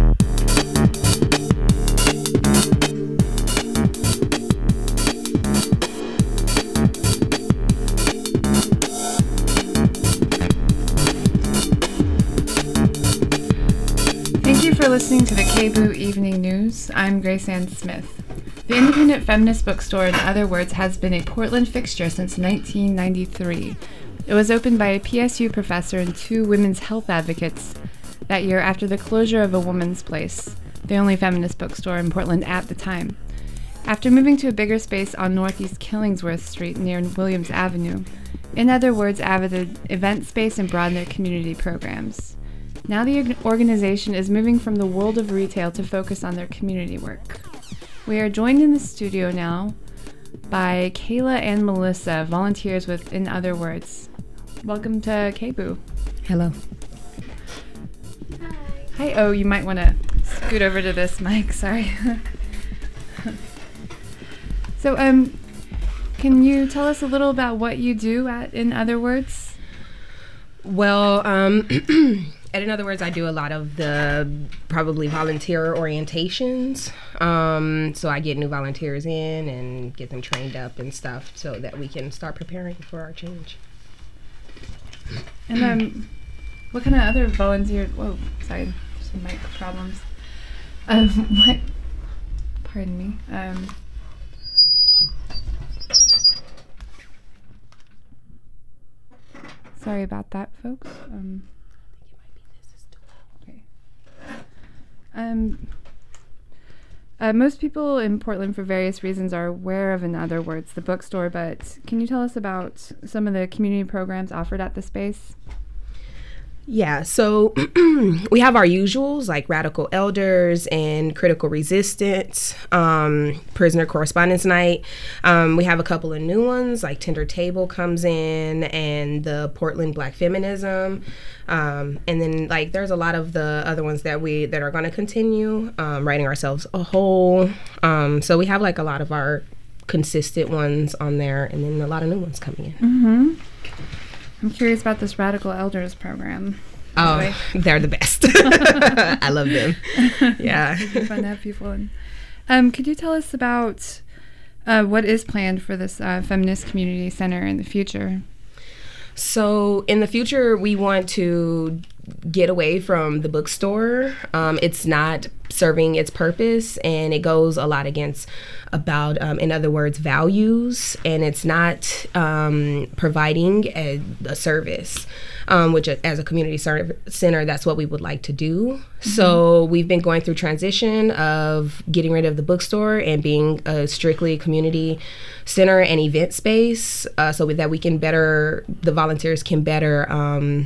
Thank you for listening to the K B O O Evening News. I'm Grace Ann Smith. The Independent Feminist Bookstore, in other words, has been a Portland fixture since nineteen ninety-three. It was opened by a P S U professor and two women's health advocates that year after the closure of A Woman's Place, the only feminist bookstore in Portland at the time. After moving to a bigger space on Northeast Killingsworth Street near Williams Avenue, in other words, added event space and broadened their community programs. Now the organization is moving from the world of retail to focus on their community work. We are joined in the studio now by Kayla and Melissa, volunteers with In Other Words. Welcome to K B O O. Hello. Hi. Oh, you might want to scoot over to this mic. Sorry. So, um, can you tell us a little about what you do at In Other Words? Well, um, at In Other Words, I do a lot of the probably volunteer orientations. Um, so I get new volunteers in and get them trained up and stuff so that we can start preparing for our change. And um, what kind of other volunteer? Whoa, sorry, some mic problems. Um, what? Pardon me. Um, sorry about that, folks. Um, okay. Um. Uh, most people in Portland, for various reasons, are aware of In Other Words, the bookstore, but can you tell us about some of the community programs offered at the space? Yeah, so we have our usuals like Radical Elders and Critical Resistance, um, Prisoner Correspondence Night. Um, we have a couple of new ones like Tender Table comes in and the Portland Black Feminism. Um, and then like there's a lot of the other ones that we that are going to continue, um, Writing Ourselves a Whole. Um, so we have like a lot of our consistent ones on there and then a lot of new ones coming in. Mm-hmm. I'm curious about this Radical Elders program. Oh, they're the best. I love them. Yeah. It's fun to have people in. Um, could you tell us about uh, what is planned for this uh, Feminist Community Center in the future? So in the future, we want to get away from the bookstore. Um, it's not serving its purpose, and it goes a lot against about, um, in other words, values, and it's not um, providing a, a service, um, which as a community center, that's what we would like to do. Mm-hmm. So we've been going through transition of getting rid of the bookstore and being a strictly community center and event space, uh, so that we can better, the volunteers can better um,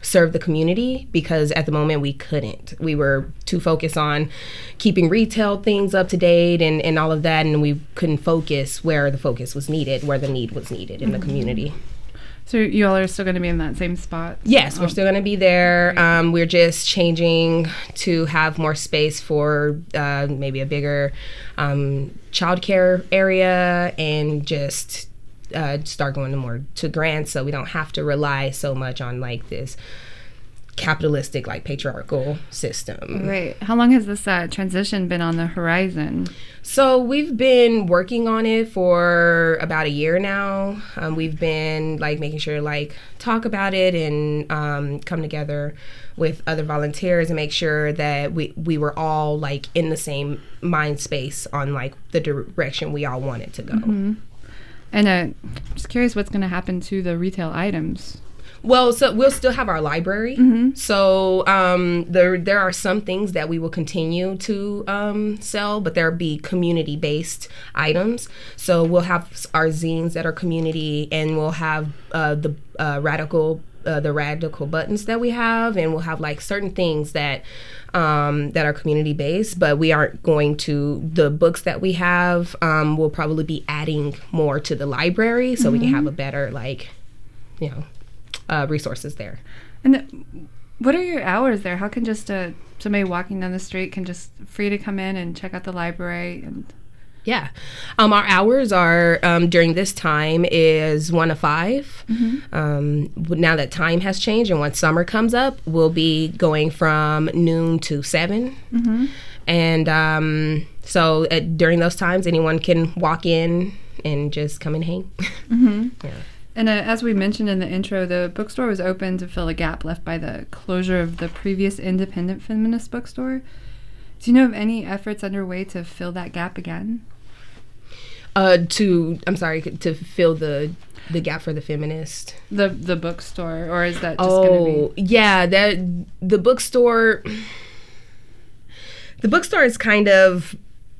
serve the community, because at the moment we couldn't. We were too focused on keeping retail things up to date and, and all of that, and we couldn't focus where the focus was needed, where the need was needed in mm-hmm. the community. So you all are still going to be in that same spot? Yes, oh. we're still going to be there. Um, we're just changing to have more space for uh, maybe a bigger um, childcare area, and just uh, start going to more to grants, so we don't have to rely so much on like this capitalistic, like patriarchal system. Right. How long has this uh, transition been on the horizon? So we've been working on it for about a year now. Um, we've been like making sure like talk about it and um, come together with other volunteers and make sure that we, we were all like in the same mind space on like the direction we all wanted to go. Mm-hmm. And uh, just curious what's going to happen to the retail items. Well, so we'll still have our library. Mm-hmm. So um, there there are some things that we will continue to um, sell, but there'll be community-based items. So we'll have our zines that are community, and we'll have uh, the uh, radical uh, the radical buttons that we have, and we'll have like certain things that um, that are community-based. But we aren't going to the books that we have. Um, we'll probably be adding more to the library, so mm-hmm. we can have a better like, you know. Uh, resources there. And the, what are your hours there? How can just uh, somebody walking down the street can just free to come in and check out the library? And yeah, um, our hours are um, during this time is one to five. Mm-hmm. Um, now that time has changed, and once summer comes up, we'll be going from noon to seven. Mm-hmm. And um, so at, during those times, anyone can walk in and just come and hang. Mm-hmm. Yeah. And uh, as we mentioned in the intro, the bookstore was open to fill a gap left by the closure of the previous independent feminist bookstore. Do you know of any efforts underway to fill that gap again? Uh, to I'm sorry, to fill the the gap for the feminist. The the bookstore, or is that just oh, going to be? yeah, that the bookstore. The bookstore is kind of.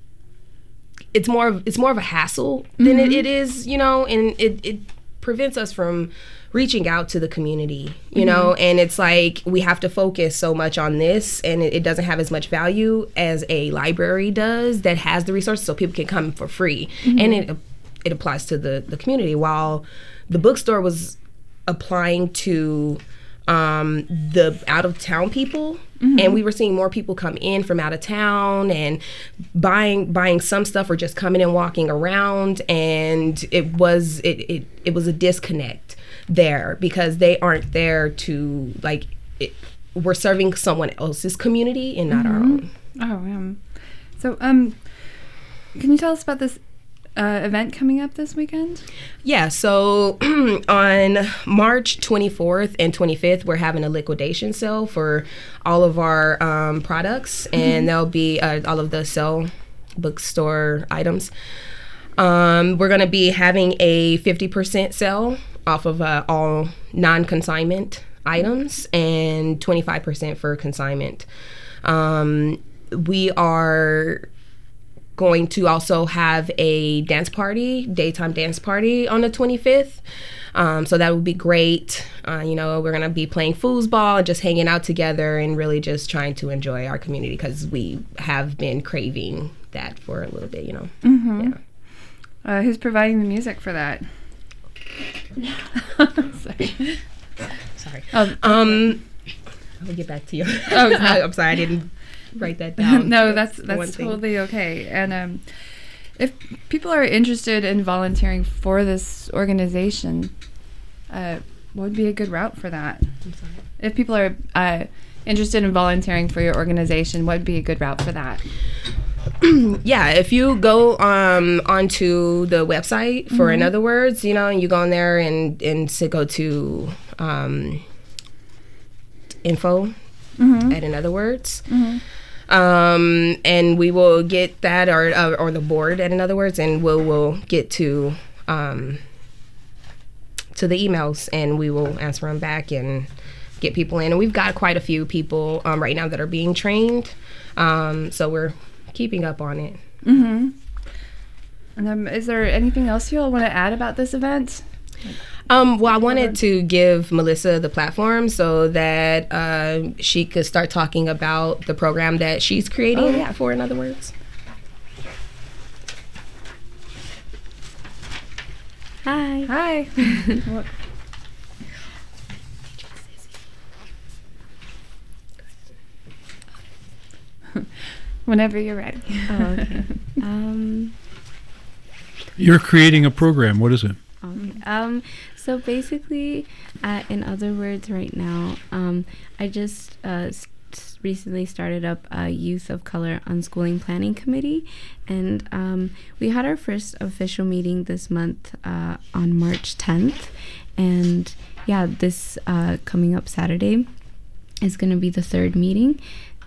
It's more of it's more of a hassle than mm-hmm. it, it is, you know, and it it. prevents us from reaching out to the community, you mm-hmm. know, and it's like we have to focus so much on this, and it, it doesn't have as much value as a library does that has the resources, so people can come for free. Mm-hmm. And it it applies to the, the community, while the bookstore was applying to um, the out-of-town people. Mm-hmm. And we were seeing more people come in from out of town and buying buying some stuff, or just coming and walking around. And it was it, it, it was a disconnect there, because they aren't there to like it, we're serving someone else's community and not mm-hmm. our own. Oh, um, so um, can you tell us about this Uh, event coming up this weekend? Yeah, so on March twenty-fourth and twenty-fifth, we're having a liquidation sale for all of our um, products, and mm-hmm. there'll be uh, all of the sell bookstore items. Um, we're going to be having a fifty percent sale off of uh, all non-consignment items, and twenty-five percent for consignment. Um, we are going to also have a dance party, daytime dance party on the twenty-fifth. Um, so that would be great. Uh, you know, we're going to be playing foosball and just hanging out together and really just trying to enjoy our community, because we have been craving that for a little bit, you know. Mm-hmm. Yeah. Uh, who's providing the music for that? Sorry. Sorry. Um, um, I'll get back to you. Oh, no. I'm sorry, I didn't write that down. No, that's that's totally okay. And um, if people are interested in volunteering for this organization, uh, what would be a good route for that? I'm sorry. If people are uh, interested in volunteering for your organization, what would be a good route for that? Yeah, if you go um, onto the website for Mm-hmm. In Other Words, you know, and you go in there and, and to go to um, info mm-hmm. at In Other Words. Mm-hmm. Um, and we will get that, or uh, or the board at In Other Words, and we'll we'll get to um, to the emails, and we will answer them back and get people in. And we've got quite a few people um, right now that are being trained, um, so we're keeping up on it. Mm-hmm. And um, is there anything else you all want to add about this event? Um, well, I wanted to give Melissa the platform so that uh, she could start talking about the program that she's creating. Oh, yeah. For In Other Words. Hi. Hi. Whenever you're ready. Oh, okay. um, You're creating a program. What is it? Okay. Um, so basically, uh, In Other Words, right now, um, I just uh, s- recently started up a Youth of Color Unschooling Planning Committee, and um, we had our first official meeting this month uh, on March tenth, and yeah, this uh, coming up Saturday is going to be the third meeting,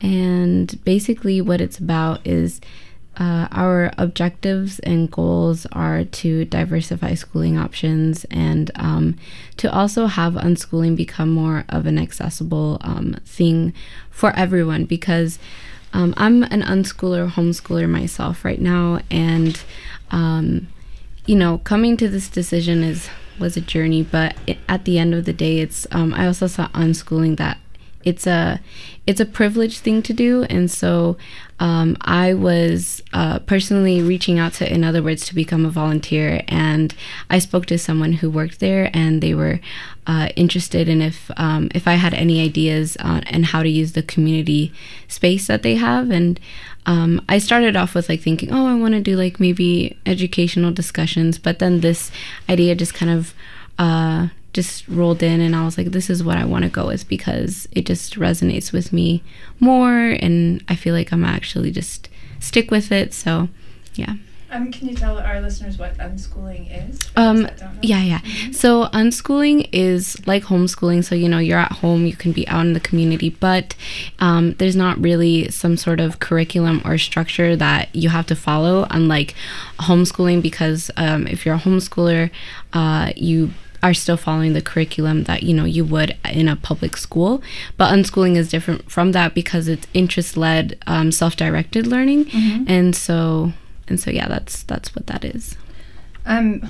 and basically what it's about is Uh, our objectives and goals are to diversify schooling options and um, to also have unschooling become more of an accessible um, thing for everyone, because um, I'm an unschooler, homeschooler myself right now, and um, you know, coming to this decision is was a journey, but it, at the end of the day, it's um, I also saw unschooling that it's a it's a privileged thing to do, and so um, I was uh, personally reaching out to In Other Words to become a volunteer, and I spoke to someone who worked there, and they were uh, interested in if um, if I had any ideas on and how to use the community space that they have, and um, I started off with like thinking, oh, I want to do like maybe educational discussions, but then this idea just kind of uh, just rolled in, and I was like, this is what I want to go with because it just resonates with me more, and I feel like I'm actually just stick with it. So yeah. Um, can you tell our listeners what unschooling is? Um, yeah, yeah. Mm-hmm. So unschooling is like homeschooling. So, you know, you're at home, you can be out in the community, but um, there's not really some sort of curriculum or structure that you have to follow, unlike homeschooling, because um, if you're a homeschooler, uh, you are still following the curriculum that, you know, you would in a public school. But unschooling is different from that because it's interest-led, um, self-directed learning. Mm-hmm. And so... And so, yeah, that's that's what that is. Um,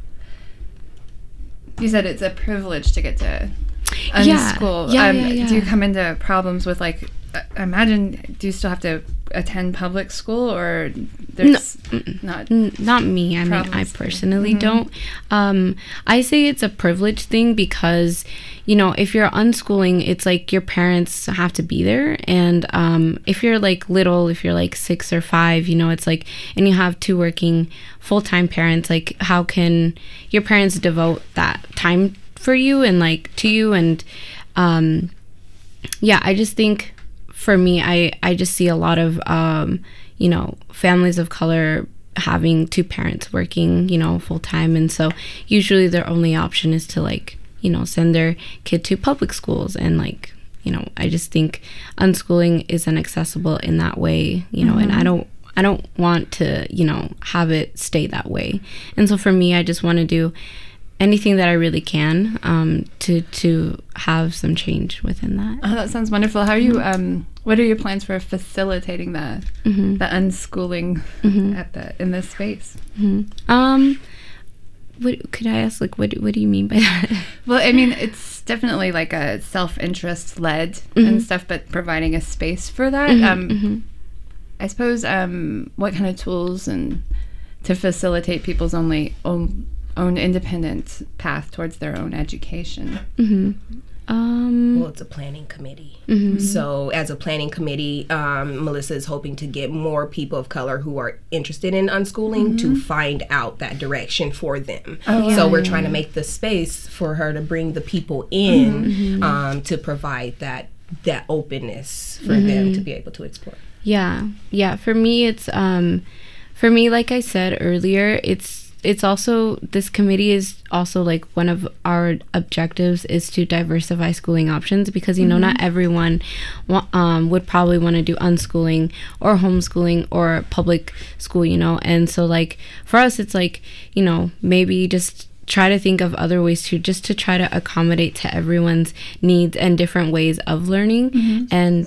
you said it's a privilege to get to yeah. unschool. Yeah, um, yeah, yeah. Do you come into problems with, like, I imagine, do you still have to attend public school, or there's no, not n- not me. I mean, I personally mm-hmm. don't. Um, I say it's a privilege thing because, you know, if you're unschooling, it's like your parents have to be there. And um, if you're like little, if you're like six or five, you know, it's like, and you have two working full-time parents, like how can your parents devote that time for you and like to you? And um, yeah, I just think for me, I, I just see a lot of, um, you know, families of color having two parents working, you know, full-time. And so usually their only option is to like, you know, send their kid to public schools. And like, you know, I just think unschooling isn't accessible in that way, you know, mm-hmm. and I don't, I don't want to, you know, have it stay that way. And so for me, I just want to do anything that I really can um, to, to have some change within that. Oh, that sounds wonderful. How are you, um, what are your plans for facilitating the, mm-hmm. the unschooling mm-hmm. at the, in this space? Mm-hmm. Um, What could I ask? Like, what what do you mean by that? Well, I mean, it's definitely like a self-interest led mm-hmm. and stuff, but providing a space for that. Mm-hmm, um, mm-hmm. I suppose um, what kind of tools and to facilitate people's only own own independent path towards their own education. Mm-hmm. Um, well, it's a planning committee. Mm-hmm. So as a planning committee, um, Melissa is hoping to get more people of color who are interested in unschooling mm-hmm. to find out that direction for them. Oh, yeah, so we're yeah, trying yeah. to make the space for her to bring the people in mm-hmm. um, to provide that that openness for mm-hmm. them to be able to explore. Yeah. Yeah. For me, it's, um, for me, like I said earlier, it's, it's also, this committee is also like one of our objectives is to diversify schooling options because, you know, mm-hmm. not everyone wa- um, would probably want to do unschooling or homeschooling or public school, you know? And so like for us, it's like, you know, maybe just try to think of other ways to just to try to accommodate to everyone's needs and different ways of learning mm-hmm. and,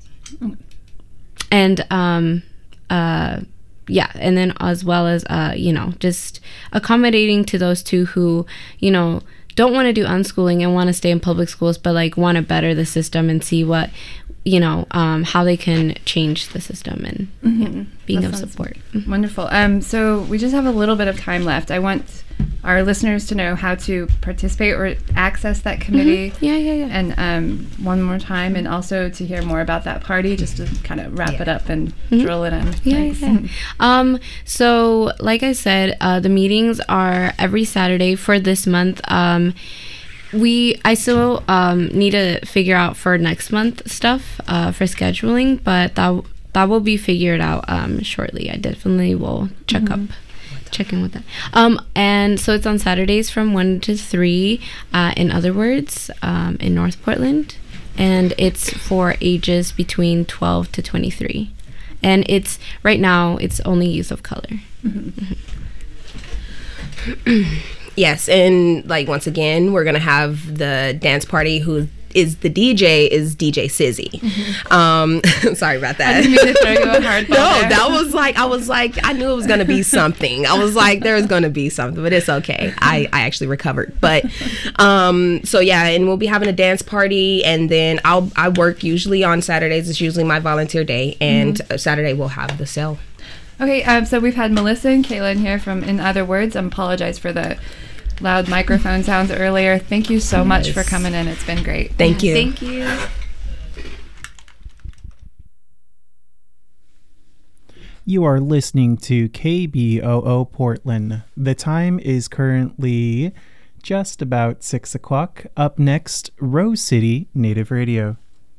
and, um, uh, yeah, and then as well as, uh, you know, just accommodating to those two who, you know, don't want to do unschooling and want to stay in public schools, but like want to better the system and see what, you know, um, how they can change the system and Mm-hmm. you know, being That of sounds support. Wonderful. Um, so we just have a little bit of time left. I want our listeners to know how to participate or access that committee. Mm-hmm. Yeah, yeah, yeah. And um, one more time, and also to hear more about that party, just to kind of wrap Yeah. it up and Mhm. drill it in. Yeah, Thanks. yeah. Um, so, like I said, uh, the meetings are every Saturday for this month. Um, we, I still um, need to figure out for next month stuff uh, for scheduling, but that that will be figured out um, shortly. I definitely will check Mhm. up. Check in with that. Um, and so it's on Saturdays from one to three, uh, in other words, um, in North Portland. And it's for ages between twelve to twenty-three. And it's, right now, it's only youth of color. Mm-hmm. Yes, and like once again, we're gonna have the dance party. Who is the D J? Is D J Sizzy? Mm-hmm. Um, sorry about that. I didn't mean to throw you a hardball No, there. that was like I was like I knew it was gonna be something. I was like there was gonna be something, but it's okay. I I actually recovered. But um, so yeah, and we'll be having a dance party, and then I'll I work usually on Saturdays. It's usually my volunteer day, and Mhm. Saturday we'll have the sale. Okay, um, so we've had Melissa and Kaylin here from In Other Words. I apologize for the loud microphone sounds earlier. Thank you so much for Yes. coming in. It's been great. Thank you. Thank you. You are listening to K B O O Portland. The time is currently just about six o'clock. Up next, Rose City Native Radio.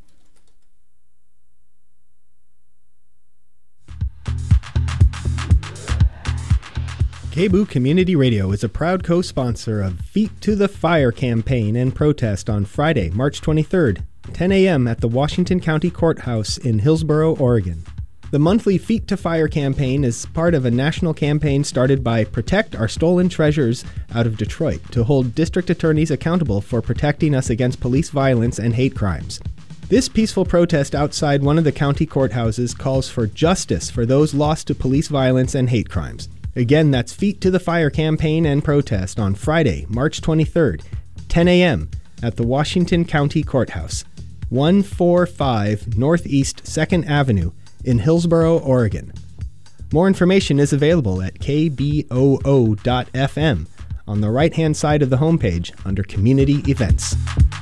K B O O Community Radio is a proud co-sponsor of Feet to the Fire campaign and protest on Friday, March twenty-third, ten a.m. at the Washington County Courthouse in Hillsboro, Oregon. The monthly Feet to Fire campaign is part of a national campaign started by Protect Our Stolen Treasures out of Detroit to hold district attorneys accountable for protecting us against police violence and hate crimes. This peaceful protest outside one of the county courthouses calls for justice for those lost to police violence and hate crimes. Again, that's Feet to the Fire campaign and protest on Friday, March twenty-third, ten a.m. at the Washington County Courthouse, one forty-five Northeast second Avenue in Hillsboro, Oregon. More information is available at k b o o dot f m on the right-hand side of the homepage under Community Events.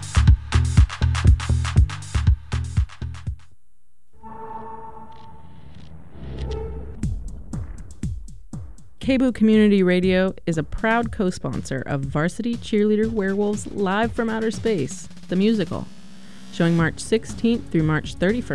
K B O O Community Radio is a proud co-sponsor of Varsity Cheerleader Werewolves Live from Outer Space, the musical, showing March sixteenth through March thirty-first